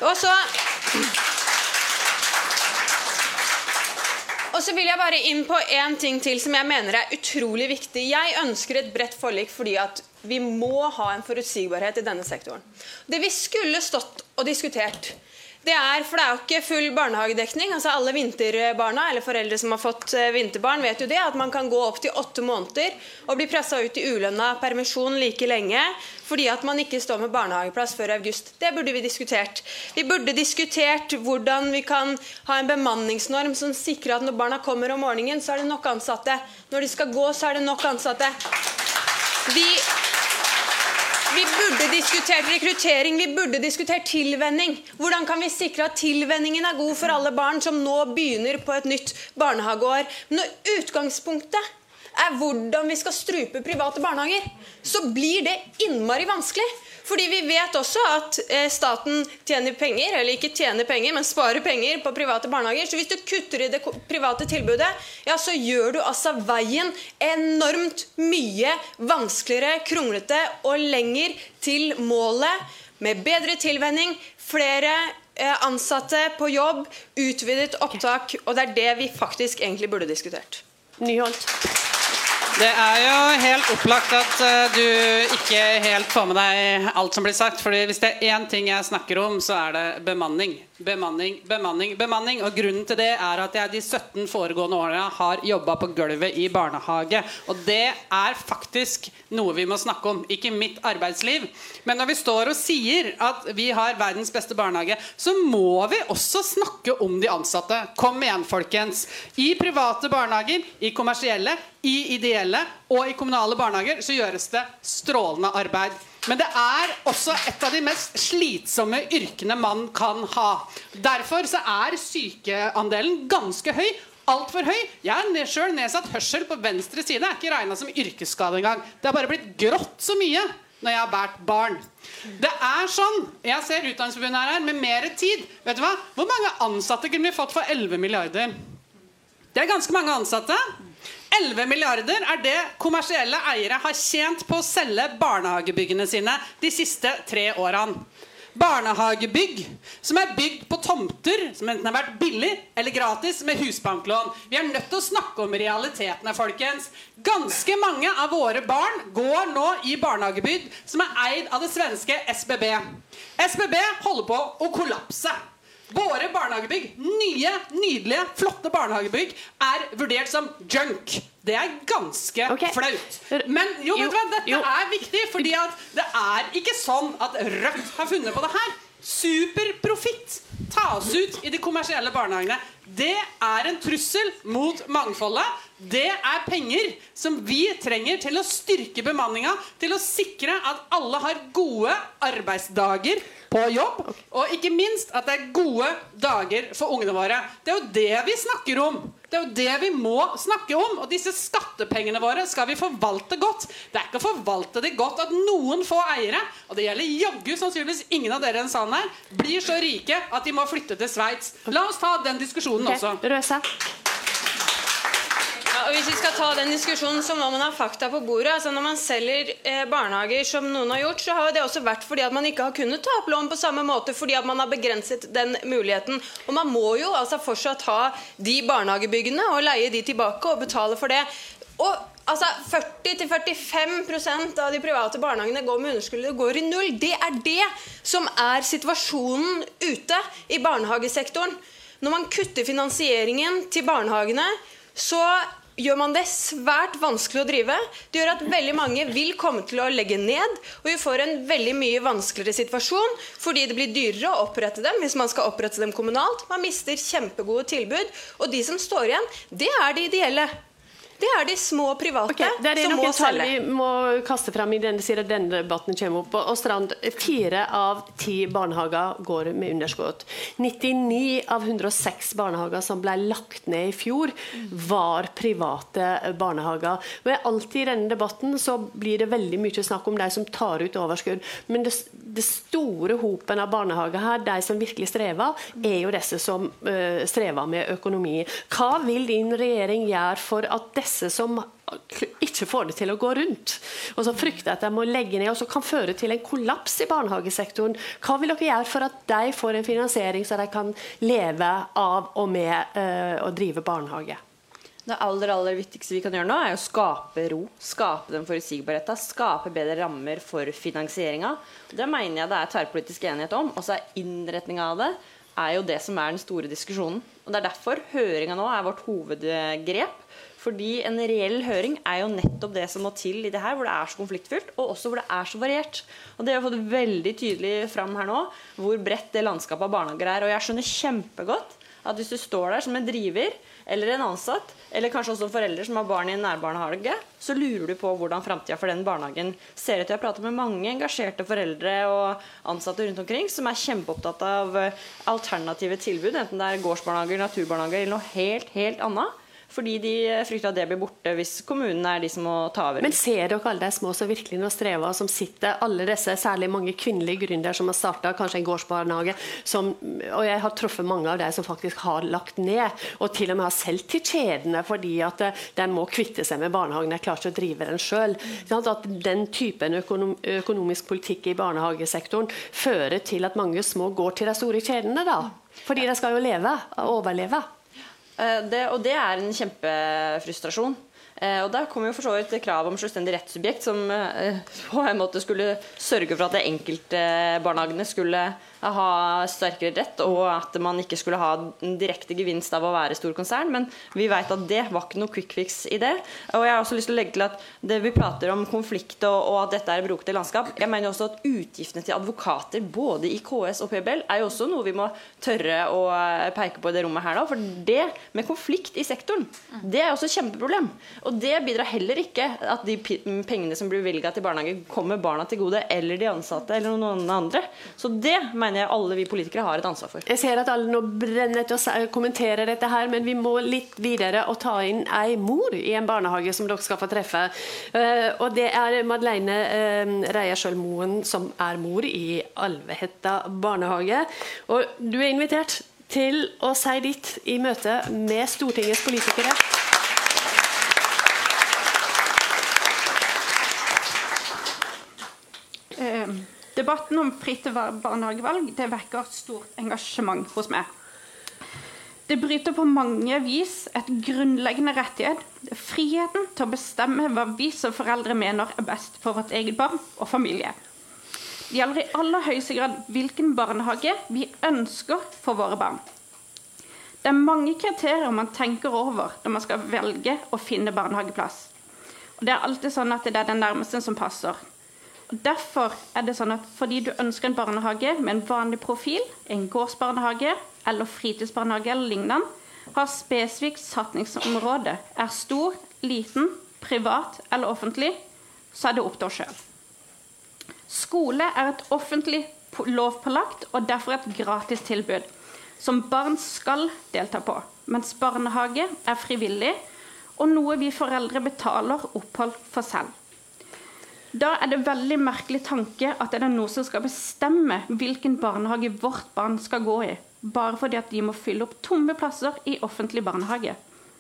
Og så vil jeg bare inn på en ting til som jeg mener er utrolig viktig. Jeg ønsker et bredt forlik fordi at vi må ha en forutsigbarhet i denne sektoren. Det vi skulle stått og diskutert, For det jo ikke full barnehagedekning. Altså alle vinterbarna, eller foreldre som har fått vinterbarn, vet jo det, at man kan gå opp til 8 måneder og bli presset ut i ulønnet permisjon like lenge, fordi at man ikke står med barnehageplass før august. Det burde vi diskutert. Vi burde diskutert hvordan vi kan ha en bemanningsnorm som sikrer at når barna kommer om morgenen, så det nok ansatte. Når de skal gå, så det nok ansatte. Vi burde diskutert rekruttering, vi burde diskutert tilvenning. Hvordan kan vi sikre at tilvenningen god for alle barn som nå begynner på et nytt barnehageår? Men når utgangspunktet hvordan vi skal strupe private barnehager, så blir det innmari vanskelig. Fordi vi vet også at staten tjener penger, eller ikke tjener penger, men sparer penger på private barnehager. Så hvis du kutter i det private tilbudet, ja, så gjør du altså veien enormt mye vanskeligere, kronglete og lenger til målet med bedre tilvenning, flere ansatte på jobb, utvidet opptak, og det det vi faktisk egentlig burde diskutert. Nyholt. Det jo helt opplagt at du ikke helt får med deg alt som blir sagt, fordi hvis det en ting jeg snakker om, så det bemanning. Bemanning. Og grunnen til det at jeg de 17 foregående årene har jobbet på gulvet i barnehage. Og det faktisk noe vi må snakke om, ikke mitt arbeidsliv. Men når vi står og sier at vi har verdens beste barnehage, så må vi også snakke om de ansatte. Kom igjen, folkens. I private barnehager, i kommersielle, i ideelle og i kommunale barnehager så gjøres det strålende arbeid. Men det også et av de mest slitsomme yrkene man kan ha. Derfor så sykeandelen ganske høy. Alt for høy. Jeg har selv nedsatt hørsel på venstre side. Det ikke regnet som yrkesskade engang. Det har bare blitt grått så mye når jeg har bært barn. Det sånn, jeg ser Utdanningsforbundet her med mer tid. Vet du hva? Hvor mange ansatte kunne vi fått for 11 milliarder? Det ganske mange ansatte. 11 milliarder det kommersielle eiere har tjent på å selge barnehagebyggene sine de siste 3 årene. Barnehagebygg som bygd på tomter som enten har vært billig eller gratis med husbanklån. Vi nødt til å snakke om realitetene, folkens. Ganske mange av våre barn går nå i barnehagebygg som eid av det svenske SBB. SBB holder på å kollapse. Våre barnehagebygg, nye, nydelige, flotte barnehagebygg vurdert som junk. Det ganske flaut. Men jo, vet du hva, dette viktig, fordi at det ikke sånn at Rødt har funnet på det her. Superprofitt tas ut i de kommersielle barnehagene. Det en trussel mot mangfoldet. Det penger som vi trenger til å styrke bemanningen, til å sikre at alle har gode arbeidsdager på jobb, og ikke minst at det gode dager for ungene våre. Det jo det vi snakker om. Det jo det vi må snakke om, og disse skattepengene våre skal vi forvalte godt. Det ikke å forvalte det godt at noen få eiere, og det gjelder jaggu sannsynligvis ingen av dere i den salen her, blir så rike at de må flytte til Sveits. La oss ta den diskusjonen også. Røse. Og hvis vi skal ta den diskusjonen, så må man ha fakta på bordet. Altså når man selger barnehager som noen har gjort, så har det også vært fordi at man ikke har kunnet ta opp lån på samme måte, fordi at man har begrenset den muligheten. Og man må jo altså fortsatt ha de barnehagebyggene og leie de tilbake og betale for det. Og altså 40-45% av de private barnehagene går med underskudd, det går i null. Det det som situasjonen ute i barnehagesektoren. Når man kutter finansieringen til barnehagene, så gjør man det svært vanskelig å drive. Det gjør at veldig mange vil komme til å legge ned, og vi får en veldig mye vanskeligere situasjon, fordi det blir dyrere å opprette dem hvis man skal opprette dem kommunalt. Man mister kjempegode tilbud, og de som står igjen, det de ideelle. Det de små private som må selge. Vi må kaste frem i denne siden denne debatten kommer opp. Og Strand, 4 av 10 barnehager går med underskudd. 99 av 106 barnehager som ble lagt ned i fjor var private barnehager. Og alltid i denne debatten så blir det veldig mye snakk om de som tar ut overskudd. Men det store hopen av barnehager her, de som virkelig strever, jo disse som strever med økonomi. Hva vil din regjering gjøre for at disse som ikke får det til å gå rundt, og som frykter at de må legge ned, og så kan føre til en kollaps i barnehagesektoren? Hva vil dere gjøre for at de får en finansiering så de kan leve av og med å drive barnehage? Det aller viktigste vi kan gjøre nå å skape ro, skape den forutsigbarheten, skape bedre rammer for finansieringen. Det mener jeg det tverrpolitisk enighet om, og så innretningen av det jo det som den store diskusjonen. Og det derfor høringen nå vårt hovedgrep. Fordi en reell høring jo nettopp det som må til i det her, hvor det så konfliktfylt, og også hvor det så variert. Og det har fått veldig tydelig fram her nå, hvor bredt det landskapet av barnehager og jeg skjønner kjempegodt at hvis du står der som en driver, eller en ansatt, eller kanskje også foreldre som har barn i en nærbarnehage, så lurer du på hvordan fremtiden for den barnehagen ser ut. Jeg har pratet med mange engasjerte foreldre og ansatte rundt omkring, som kjempeopptatt av alternative tilbud, enten det gårdsbarnehager, naturbarnehager, eller noe helt annet. Fordi de frykter at det blir borte hvis kommunen de som må ta over. Men ser dere alle de små som virkelig nå strever, som sitter, alle disse, særlig mange kvinnelige gründere som har startet kanskje en gårdsbarnehage, og jeg har truffet mange av de som faktisk har lagt ned, og til og med har selv til kjedene, fordi at de må kvitte seg med barnehagen, de klarer ikke å drive den selv. At den typen økonomisk politikk i barnehagesektoren fører til at mange små går til de store kjedene da, fordi de skal jo leve og overleve. Og det en kjempefrustrasjon. Og der kom jo for så vidt krav om selvstendig rettssubjekt som på en måte skulle sørge for at det enkelte barnehagene skulle ha sterkere rett, og at man ikke skulle ha en direkte gevinst av å være stor konsern, men vi vet at det var ikke noe quick fix i det. Og jeg har også lyst til å legge til at det vi prater om konflikt og at dette brukte landskap, jeg mener også at utgiftene til advokater både i KS og PBL jo også noe vi må tørre å peke på i det rommet her da, for det med konflikt i sektoren, det også et kjempeproblem. Og det bidrar heller ikke at de pengene som blir bevilget til barnehage kommer barna til gode, eller de ansatte, eller noen andre. Så det mener jeg alle vi politikere har et ansvar for. Jeg ser at alle nå brenner til å kommentere dette her, men vi må litt videre og ta inn en mor i en barnehage som dere skal få treffe. Og det Madeleine Reierskjølmoen som mor i Alvehetta barnehage. Og du invitert til å si ditt i møte med Stortingets politikere. Debatten om fritt barnehagevalg det vekker stort engasjement hos meg. Det bryter på mange vis et grunnleggende rettighet, friheten til å bestemme hva vi som foreldre mener best for vårt eget barn og familie. Det gjelder i aller høyeste grad hvilken barnehage vi ønsker for våre barn. Det mange kriterier man tenker over når man skal velge å finne barnehageplass. Og det alltid sånn at det den nærmeste som passer. Og derfor det sånn at fordi du ønsker en barnehage med en vanlig profil, en gårdsbarnehage eller fritidsbarnehage eller lignende, har spesifikt satsingsområde stor, liten, privat eller offentlig, så det opp til oss selv. Skole et offentlig lovpålagt og derfor et gratis tilbud, som barn skal delta på, mens barnehage frivillig, og noe vi foreldre betaler opphold for selv. Da det veldig merkelig tanke at det noe som skal bestemme hvilken barnehage vårt barn skal gå i, bare fordi at de må fylle opp tomme plasser i offentlig barnehage.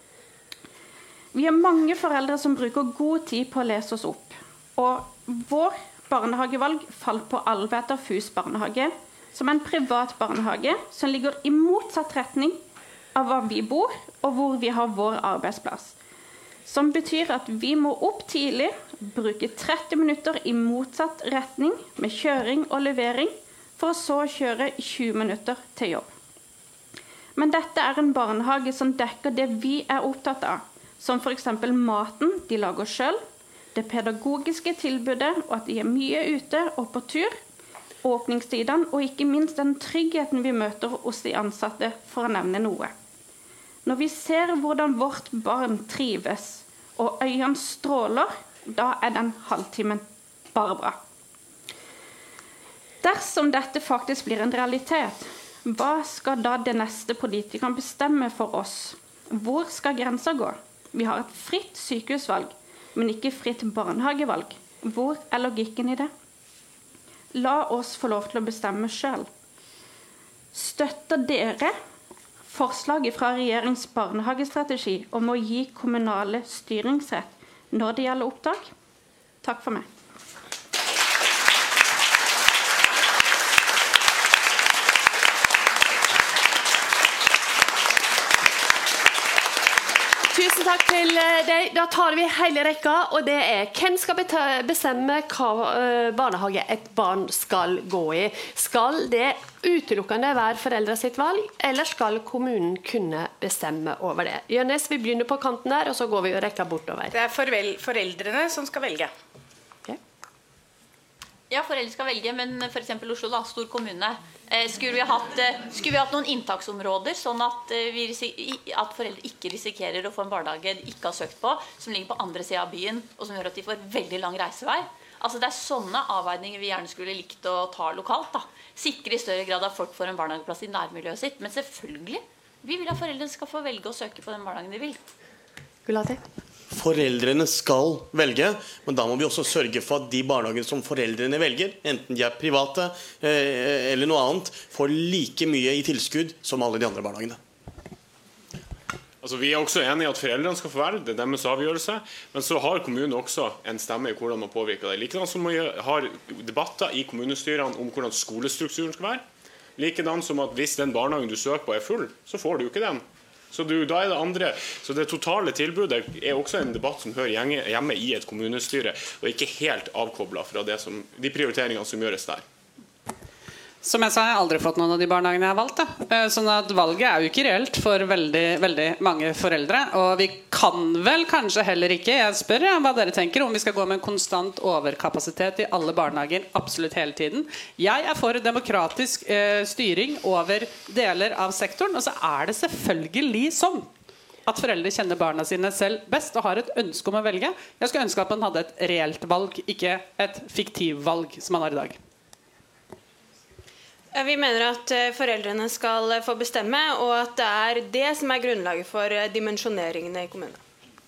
Vi mange foreldre som bruker god tid på å lese oss opp, og vår barnehagevalg falt på Alvehetta FUS barnehage, som en privat barnehage som ligger i motsatt retning av hva vi bor, og hvor vi har vår arbeidsplass. Som betyr at vi må opp tidlig, bruke 30 minutter i motsatt retning med kjøring og levering, for å så kjøre 20 minutter til jobb. Men dette en barnehage som dekker det vi opptatt av, som for eksempel maten de lager selv, det pedagogiske tilbudet, og at de mye ute og på tur, åpningstidene, og ikke minst den tryggheten vi møter hos de ansatte, for å nevne noe. Når vi ser hvordan vårt barn trives, og øynene stråler, da den halvtimen bare bra. Dersom dette faktisk blir en realitet, hva skal da det neste politikerne bestemme for oss? Hvor skal grensen gå? Vi har et fritt sykehusvalg, men ikke fritt barnehagevalg. Hvor logikken i det? La oss få lov til å bestemme selv. Støtter dere forslaget fra regjeringens barnehagestrategi om å gi kommunale styringsrett når det gjelder opptak? Takk for meg. Tusen takk til deg. Da tar vi hele rekka, og det hvem skal bestemme hva barnehage et barn skal gå i? Skal det utelukkende være foreldre sitt valg, eller skal kommunen kunne bestemme over det? Jørnes, vi begynner på kanten der, og så går vi rekka bortover. Det foreldrene som skal velge. Ja, foreldre skal velge, men for eksempel Oslo, da, stor kommune. Skulle vi hatt noen inntaksområder, sånn at foreldre ikke risikerer å få en barnehage de ikke har søkt på, som ligger på andre siden av byen, og som gjør at de får veldig lang reisevei. Altså, det sånne avveininger vi gjerne skulle likt å ta lokalt. Da. Sikre i større grad at folk får en barnehageplass i nærmiljøet sitt. Men selvfølgelig, vi vil at foreldrene skal få velge å søke på den barnehagen de vil. Gulati? Foreldrene skal velge, men da må vi også sørge for at de barnehagene som foreldrene velger, enten de private eller noe annet, får like mye i tilskudd som alle de andre barnehagene. Altså, vi også enige i at foreldrene skal få velge, det deres avgjørelse, men så har kommunen også en stemme i hvordan man påvirker det. Likedan som man har debatter i kommunestyrene om hvordan skolestrukturen skal være. Likedan som at hvis den barnehagen du søker på full, så får du jo ikke den. Så da det andre. Så det totale tilbudet også en debatt som hører hjemme i et kommunestyre, og ikke helt avkoblet fra de prioriteringene som gjøres der. Som jeg sa, jeg har aldri fått noen av de barnehagene jeg har valgt. Sånn at valget jo ikke reelt for veldig, veldig mange foreldre. Og vi kan vel kanskje heller ikke, jeg spør hva dere tenker, om vi skal gå med en konstant overkapasitet i alle barnehager absolutt hele tiden. Jeg for demokratisk styring over deler av sektoren, og så det selvfølgelig sånn at foreldre kjenner barna sine selv best og har et ønske om å velge. Jeg skulle ønske at man hadde et reelt valg, ikke et fiktiv valg som man har i dag. Vi mener at foreldrene skal få bestemme, og at det det som grunnlaget for dimensjoneringene i kommunen.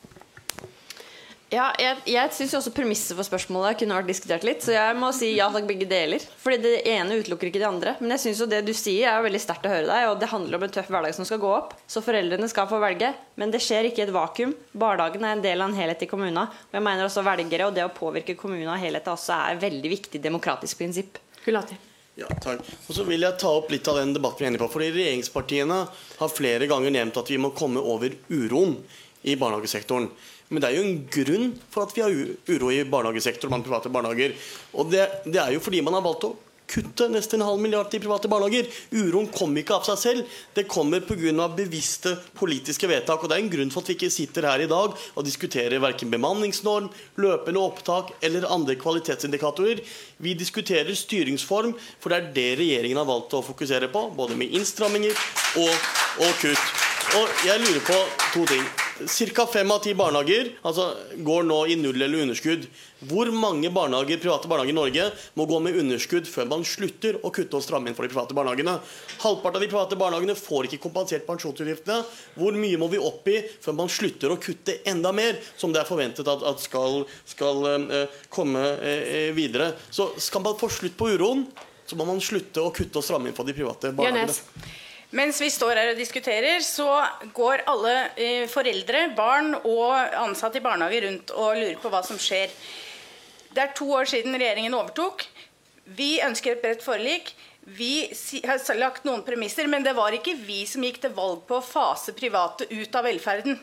Ja, jeg synes også premisset for spørsmålet kunne vært diskutert litt, så jeg må si ja takk begge deler. Fordi det ene utelukker ikke det andre. Men jeg synes jo det du sier veldig sterkt å høre deg, og det handler om en tøff hverdag som skal gå opp. Så foreldrene skal få velge, men det skjer ikke i et vakuum. Barnehagen en del av en helhet i kommunen, og jeg mener også velgere, og det å påvirke kommunen av helhet også et veldig viktig demokratisk prinsipp. Gulati. Ja, takk. Og så vil jeg ta opp litt av den debatten vi inne på, fordi regjeringspartiene har flere ganger nevnt at vi må komme over uroen i barnehagesektoren. Men det jo en grunn for at vi har uro i barnehagesektoren blant private barnehager. Og det jo fordi man har valgt å kutte nesten 0,5 milliard til private barnehager. Uroen kommer ikke av seg selv. Det kommer på grunn av bevisste politiske vedtak. Og det en grunn for at vi ikke sitter her i dag og diskuterer hverken bemanningsnorm, løpende opptak eller andre kvalitetsindikatorer. Vi diskuterer styringsform, for det det regjeringen har valgt å fokusere på, både med innstramminger og kutt. Og jeg lurer på to ting. Cirka 5 av 10 barnehager går nå i null eller underskudd. Hvor mange private barnehager i Norge må gå med underskudd før man slutter å kutte og stramme inn for de private barnehagene? Halvparten av de private barnehagene får ikke kompensert pensjonsutgiftene. Hvor mye må vi opp i før man slutter å kutte enda mer, som det forventet at skal komme videre? Så skal man få slutt på uroen, så må man slutte å kutte og stramme inn for de private barnehagene. Mens vi står her og diskuterer, så går alle foreldre, barn og ansatte i barnehage rundt og lurer på hva som skjer. Det 2 år siden regjeringen overtok. Vi ønsker et bredt forlik. Vi har lagt noen premisser, men det var ikke vi som gikk til valg på å fase private ut av velferden.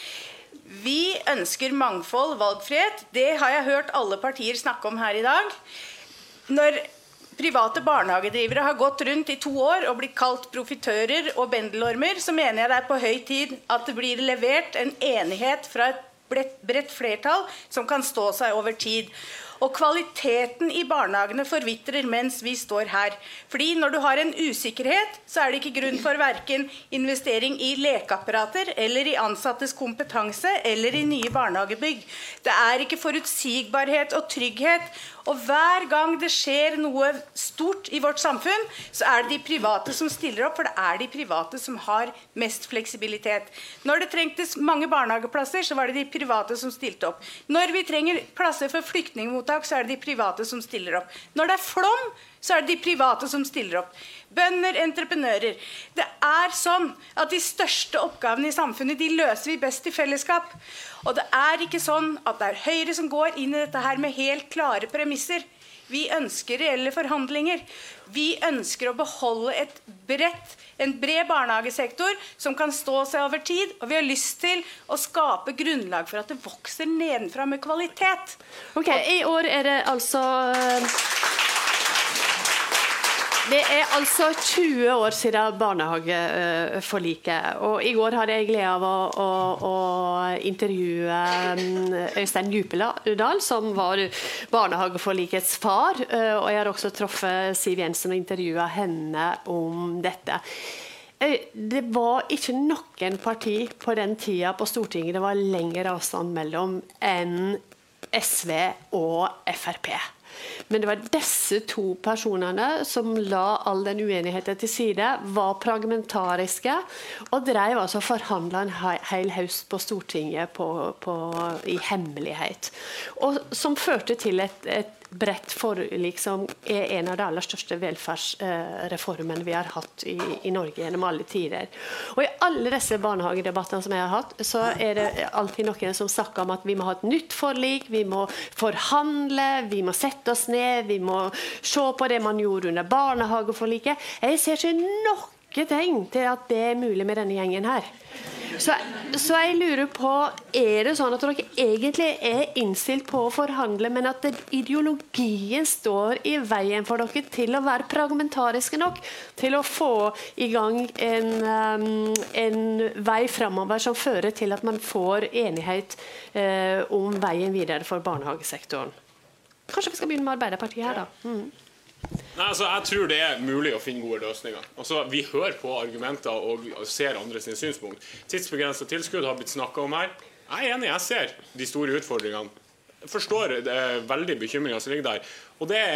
Vi ønsker mangfold, valgfrihet. Det har jeg hørt alle partier snakke om her i dag. Når private barnehagedrivere har gått rundt i 2 år og blitt kalt profitører og bendelormer, så mener jeg det på høy tid at det blir levert en enighet fra et bredt flertall som kan stå seg over tid. Og kvaliteten i barnehagene forvitrer mens vi står her. Fordi når du har en usikkerhet, så det ikke grunn for hverken investering i lekeapparater, eller i ansattes kompetanse, eller i nye barnehagebygg. Det ikke forutsigbarhet og trygghet. Og hver gang det skjer noe stort i vårt samfunn, så det de private som stiller opp, for det de private som har mest fleksibilitet. Når det trengtes mange barnehageplasser, så var det de private som stilte opp. Når vi trenger plasser for flyktningmottak, så det de private som stiller opp. Når det flom, så det de private som stiller opp. Bønder, entreprenører. Det sånn at de største oppgavene i samfunnet, de løser vi best i fellesskap. Og det ikke sånn at det Høyre som går inn i dette her med helt klare premisser. Vi ønsker reelle forhandlinger. Vi ønsker å beholde et bredt En bred barnehagesektor som kan stå seg over tid, og vi har lyst til å skape grunnlag for at det vokser nedenfra med kvalitet. Ok, i år det Det altså 20 år siden barnehageforliket, og i går hadde jeg glede av å intervjue Øystein Djupedal, som var barnehageforlikets far, og jeg har også truffet Siv Jensen og intervjuet henne om dette. Det var ikke noen parti på den tida på Stortinget det var lengre avstand mellom enn SV og FrP. Men det var disse to personene som la all den uenigheten til side, var pragmatariske og drev altså forhandlet en hel høst på Stortinget i hemmelighet. Og som førte til et bredt forlik som en av de aller største velferdsreformene vi har hatt i Norge gjennom alle tider. Og i alle disse barnehagedebattene som jeg har hatt, så det alltid noen som snakker om at vi må ha et nytt forlik, vi må forhandle, vi må sette oss ned, vi må se på det man gjorde under barnehageforliket. Jeg ser ikke noe tegn til at det mulig med denne gjengen her. Så jeg lurer på, det sånn at dere egentlig innstilt på å forhandle, men at ideologien står i veien for dere til å være pragmatariske nok, til å få i gang en vei fremover som fører til at man får enighet om veien videre for barnehagesektoren? Kanskje vi skal begynne med Arbeiderpartiet her da? Nei, altså, jeg tror det mulig å finne gode løsninger. Altså, vi hører på argumenter og ser andre sine synspunkt. Tidsbegrenset tilskudd har blitt snakket om her. Jeg enig, jeg ser de store utfordringene. Jeg forstår veldig bekymringen som ligger der. Og det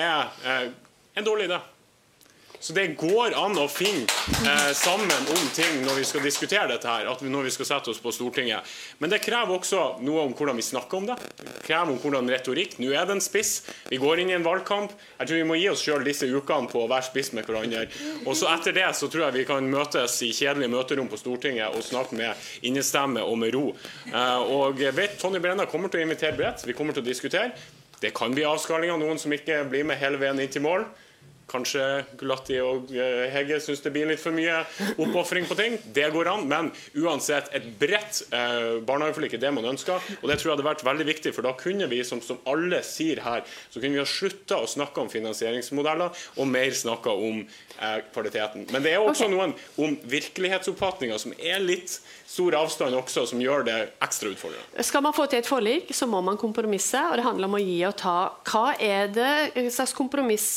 en dårlig idé. Så det går an å finne sammen om ting når vi skal diskutere dette her, når vi skal sette oss på Stortinget. Men det krever også noe om hvordan vi snakker om det. Det krever om hvordan retorikk. Nå det en spiss. Vi går inn i en valgkamp. Jeg tror vi må gi oss selv disse ukene på å være spiss med hverandre. Og så etter det så tror jeg vi kan møtes i kjedelige møterom på Stortinget og snakke med innestemme og med ro. Og jeg vet, Tonje Brenna kommer til å invitere bredt. Vi kommer til å diskutere. Det kan bli avskalinger, noen som ikke blir med hele veien inn til mål. Kanskje Gulati og Hegge synes det blir litt for mye oppoffring på ting. Det går an, men uansett et bredt barnehageforlik det man ønsker. Og det tror jeg hadde vært veldig viktig, for da kunne vi, som alle sier her, så kunne vi ha sluttet å snakke om finansieringsmodeller og mer snakke om kvaliteten. Men det også noen om virkelighetsoppfatninger som litt stor avstand også, som gjør det ekstra utfordrende. Skal man få til et forlik, så må man kompromisse, og det handler om å gi og ta. Hva det slags kompromiss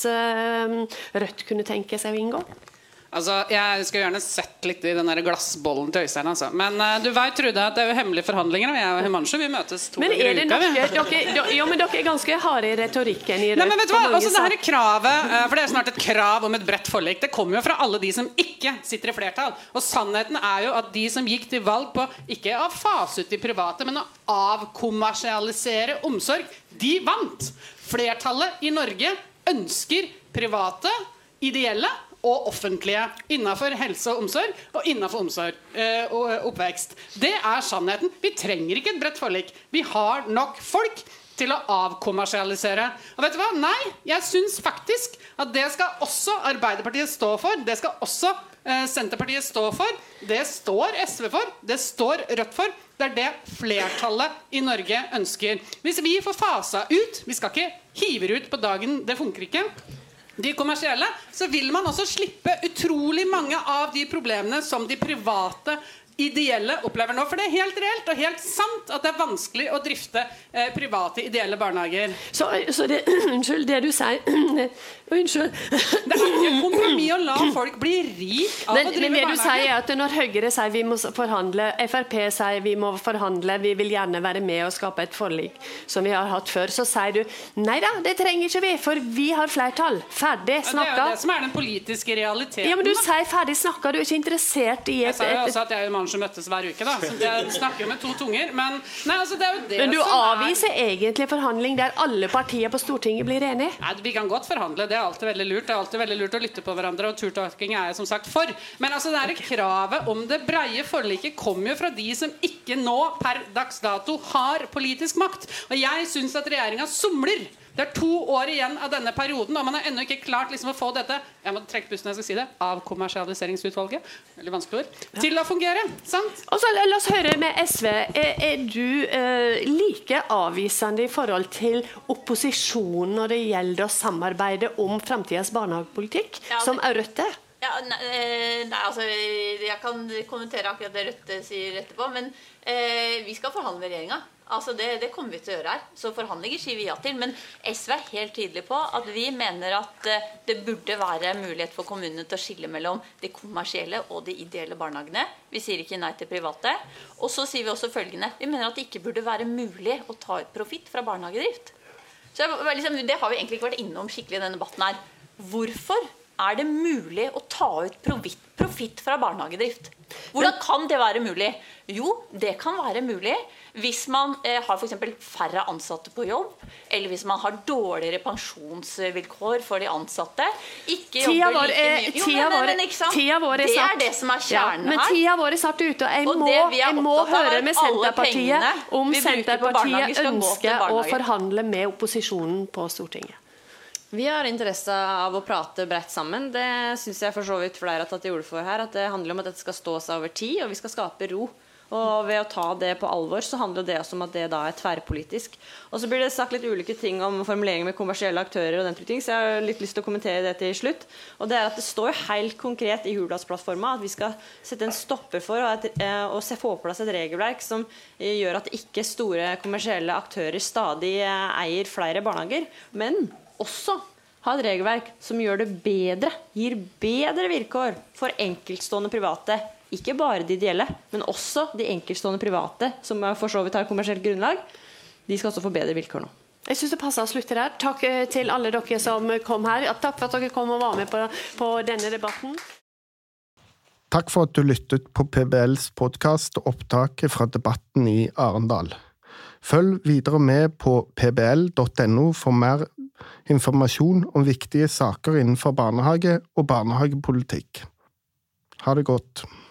Rødt kunne tenke seg å inngå? Altså, jeg skulle gjerne sett litt i den der glassbollen til Øystein, altså. Men du vet, Trude, at det jo hemmelige forhandlinger, og jeg og Himanshu, vi møtes 2 ganger i uka. Men dere ganske harde i retorikken i Rødt. Nei, men vet du hva? Altså, det her kravet, for det snart et krav om et bredt forlik, det kommer jo fra alle de som ikke sitter i flertall. Og sannheten jo at de som gikk til valg på ikke å fase ut de private, men å avkommersialisere omsorg, de vant. Flertallet i Norge ønsker private, ideelle og offentlige innenfor helse og omsorg og innenfor omsorg og oppvekst. Det sannheten. Vi trenger ikke et bredt forlik. Vi har nok folk til å avkommersialisere. Og vet du hva? Nei, jeg synes faktisk at det skal også Arbeiderpartiet stå for. Det skal også Senterpartiet stå for. Det står SV for. Det står Rødt for. Det det flertallet i Norge ønsker. Hvis vi får fasa ut, vi skal ikke hive ut på dagen, det funker ikke, de kommersielle, så vil man også slippe utrolig mange av de problemene som de private ideelle opplever nå, for det helt reelt og helt sant at det vanskelig å drifte private ideelle barnehager. Så det, unnskyld, det du sier unnskyld. Det ikke et kompromiss å la folk bli rik av å drive barnehage. Men det du sier at når Høyre sier vi må forhandle, FrP sier vi må forhandle, vi vil gjerne være med og skape et forlik som vi har hatt før, så sier du, neida, det trenger ikke vi, for vi har flertall. Ferdig snakka. Det jo det som den politiske realiteten. Ja, men du sier ferdig snakka, du ikke interessert i Jeg sa jo også at jeg som møttes hver uke da, så jeg snakker med 2 tunger, men nei, altså det jo det men du avviser egentlig forhandling der alle partier på Stortinget blir enige? Nei, vi kan godt forhandle, det alltid veldig lurt, det alltid veldig lurt å lytte på hverandre, og turtalking jeg som sagt for, men altså det kravet om det breie forliket kommer jo fra de som ikke nå per dags dato har politisk makt, og jeg synes at regjeringen somler Det 2 år igjen av denne perioden, og man har ennå ikke klart liksom å få dette, jeg må trekke pusten når jeg skal si det, av kommersialiseringsutvalget, veldig vanskelig ord, til å fungere, sant? Og så la oss høre med SV. Du like avvisende i forhold til opposisjonen når det gjelder å samarbeide om fremtidens barnehagepolitikk, som Rødt er? Ja, nei, altså, jeg kan kommentere akkurat det Rødt sier etterpå, men vi skal forhandle med regjeringen. Altså det kommer vi til å gjøre her. Så forhandlinger sier vi ja til. Men SV er helt tydelig på at vi mener at det burde være mulighet for kommunene til å skille mellom de kommersielle og de ideelle barnehagene. Vi sier ikke nei til private. Og så sier vi også følgende. Vi mener at det ikke burde være mulig å ta ut profitt fra barnehagedrift. Så liksom, det har vi egentlig ikke vært innom skikkelig i denne debatten her. Hvorfor er det mulig å ta ut profitt fra barnehagedrift? Hvordan kan det være mulig? Jo, det kan være mulig hvis man har for eksempel færre ansatte på jobb, eller hvis man har dårligere pensjonsvilkår for de ansatte. Ikke jobber like mye. Men ikke sant? Det det som er kjernen her. Men tida vår satt ute, og jeg må høre med Senterpartiet om Senterpartiet ønsker å forhandle med opposisjonen på Stortinget. Vi har interesse av å prate bredt sammen. Det synes jeg for så vidt flere har tatt i ord for her, at det handler om at dette skal stå seg over tid, og vi skal skape ro. Og ved å ta det på alvor, så handler det også om at det da er tverrpolitisk. Og så blir det sagt litt ulike ting om formuleringer med kommersielle aktører og den type ting, så jeg har litt lyst til å kommentere det til slutt. Og det at det står helt konkret i Hurdalsplattformen at vi skal sette en stopper for å få på plass et regelverk som gjør at ikke store kommersielle aktører stadig eier flere barnehager, men også ha et regelverk som gjør det bedre, gir bedre vilkår for enkeltstående private, ikke bare de ideelle, men også de enkeltstående private, som for så vidt har kommersielt grunnlag, de skal også få bedre vilkår nå. Jeg synes det passer å slutte der. Takk til alle dere som kom her. Takk for at dere kom og var med på denne debatten. Takk for at du lyttet på PBLs podcast og opptaket fra debatten i Arendal. Følg videre med på pbl.no for mer informasjon om viktige saker innenfor barnehage og barnehagepolitikk. Ha det godt.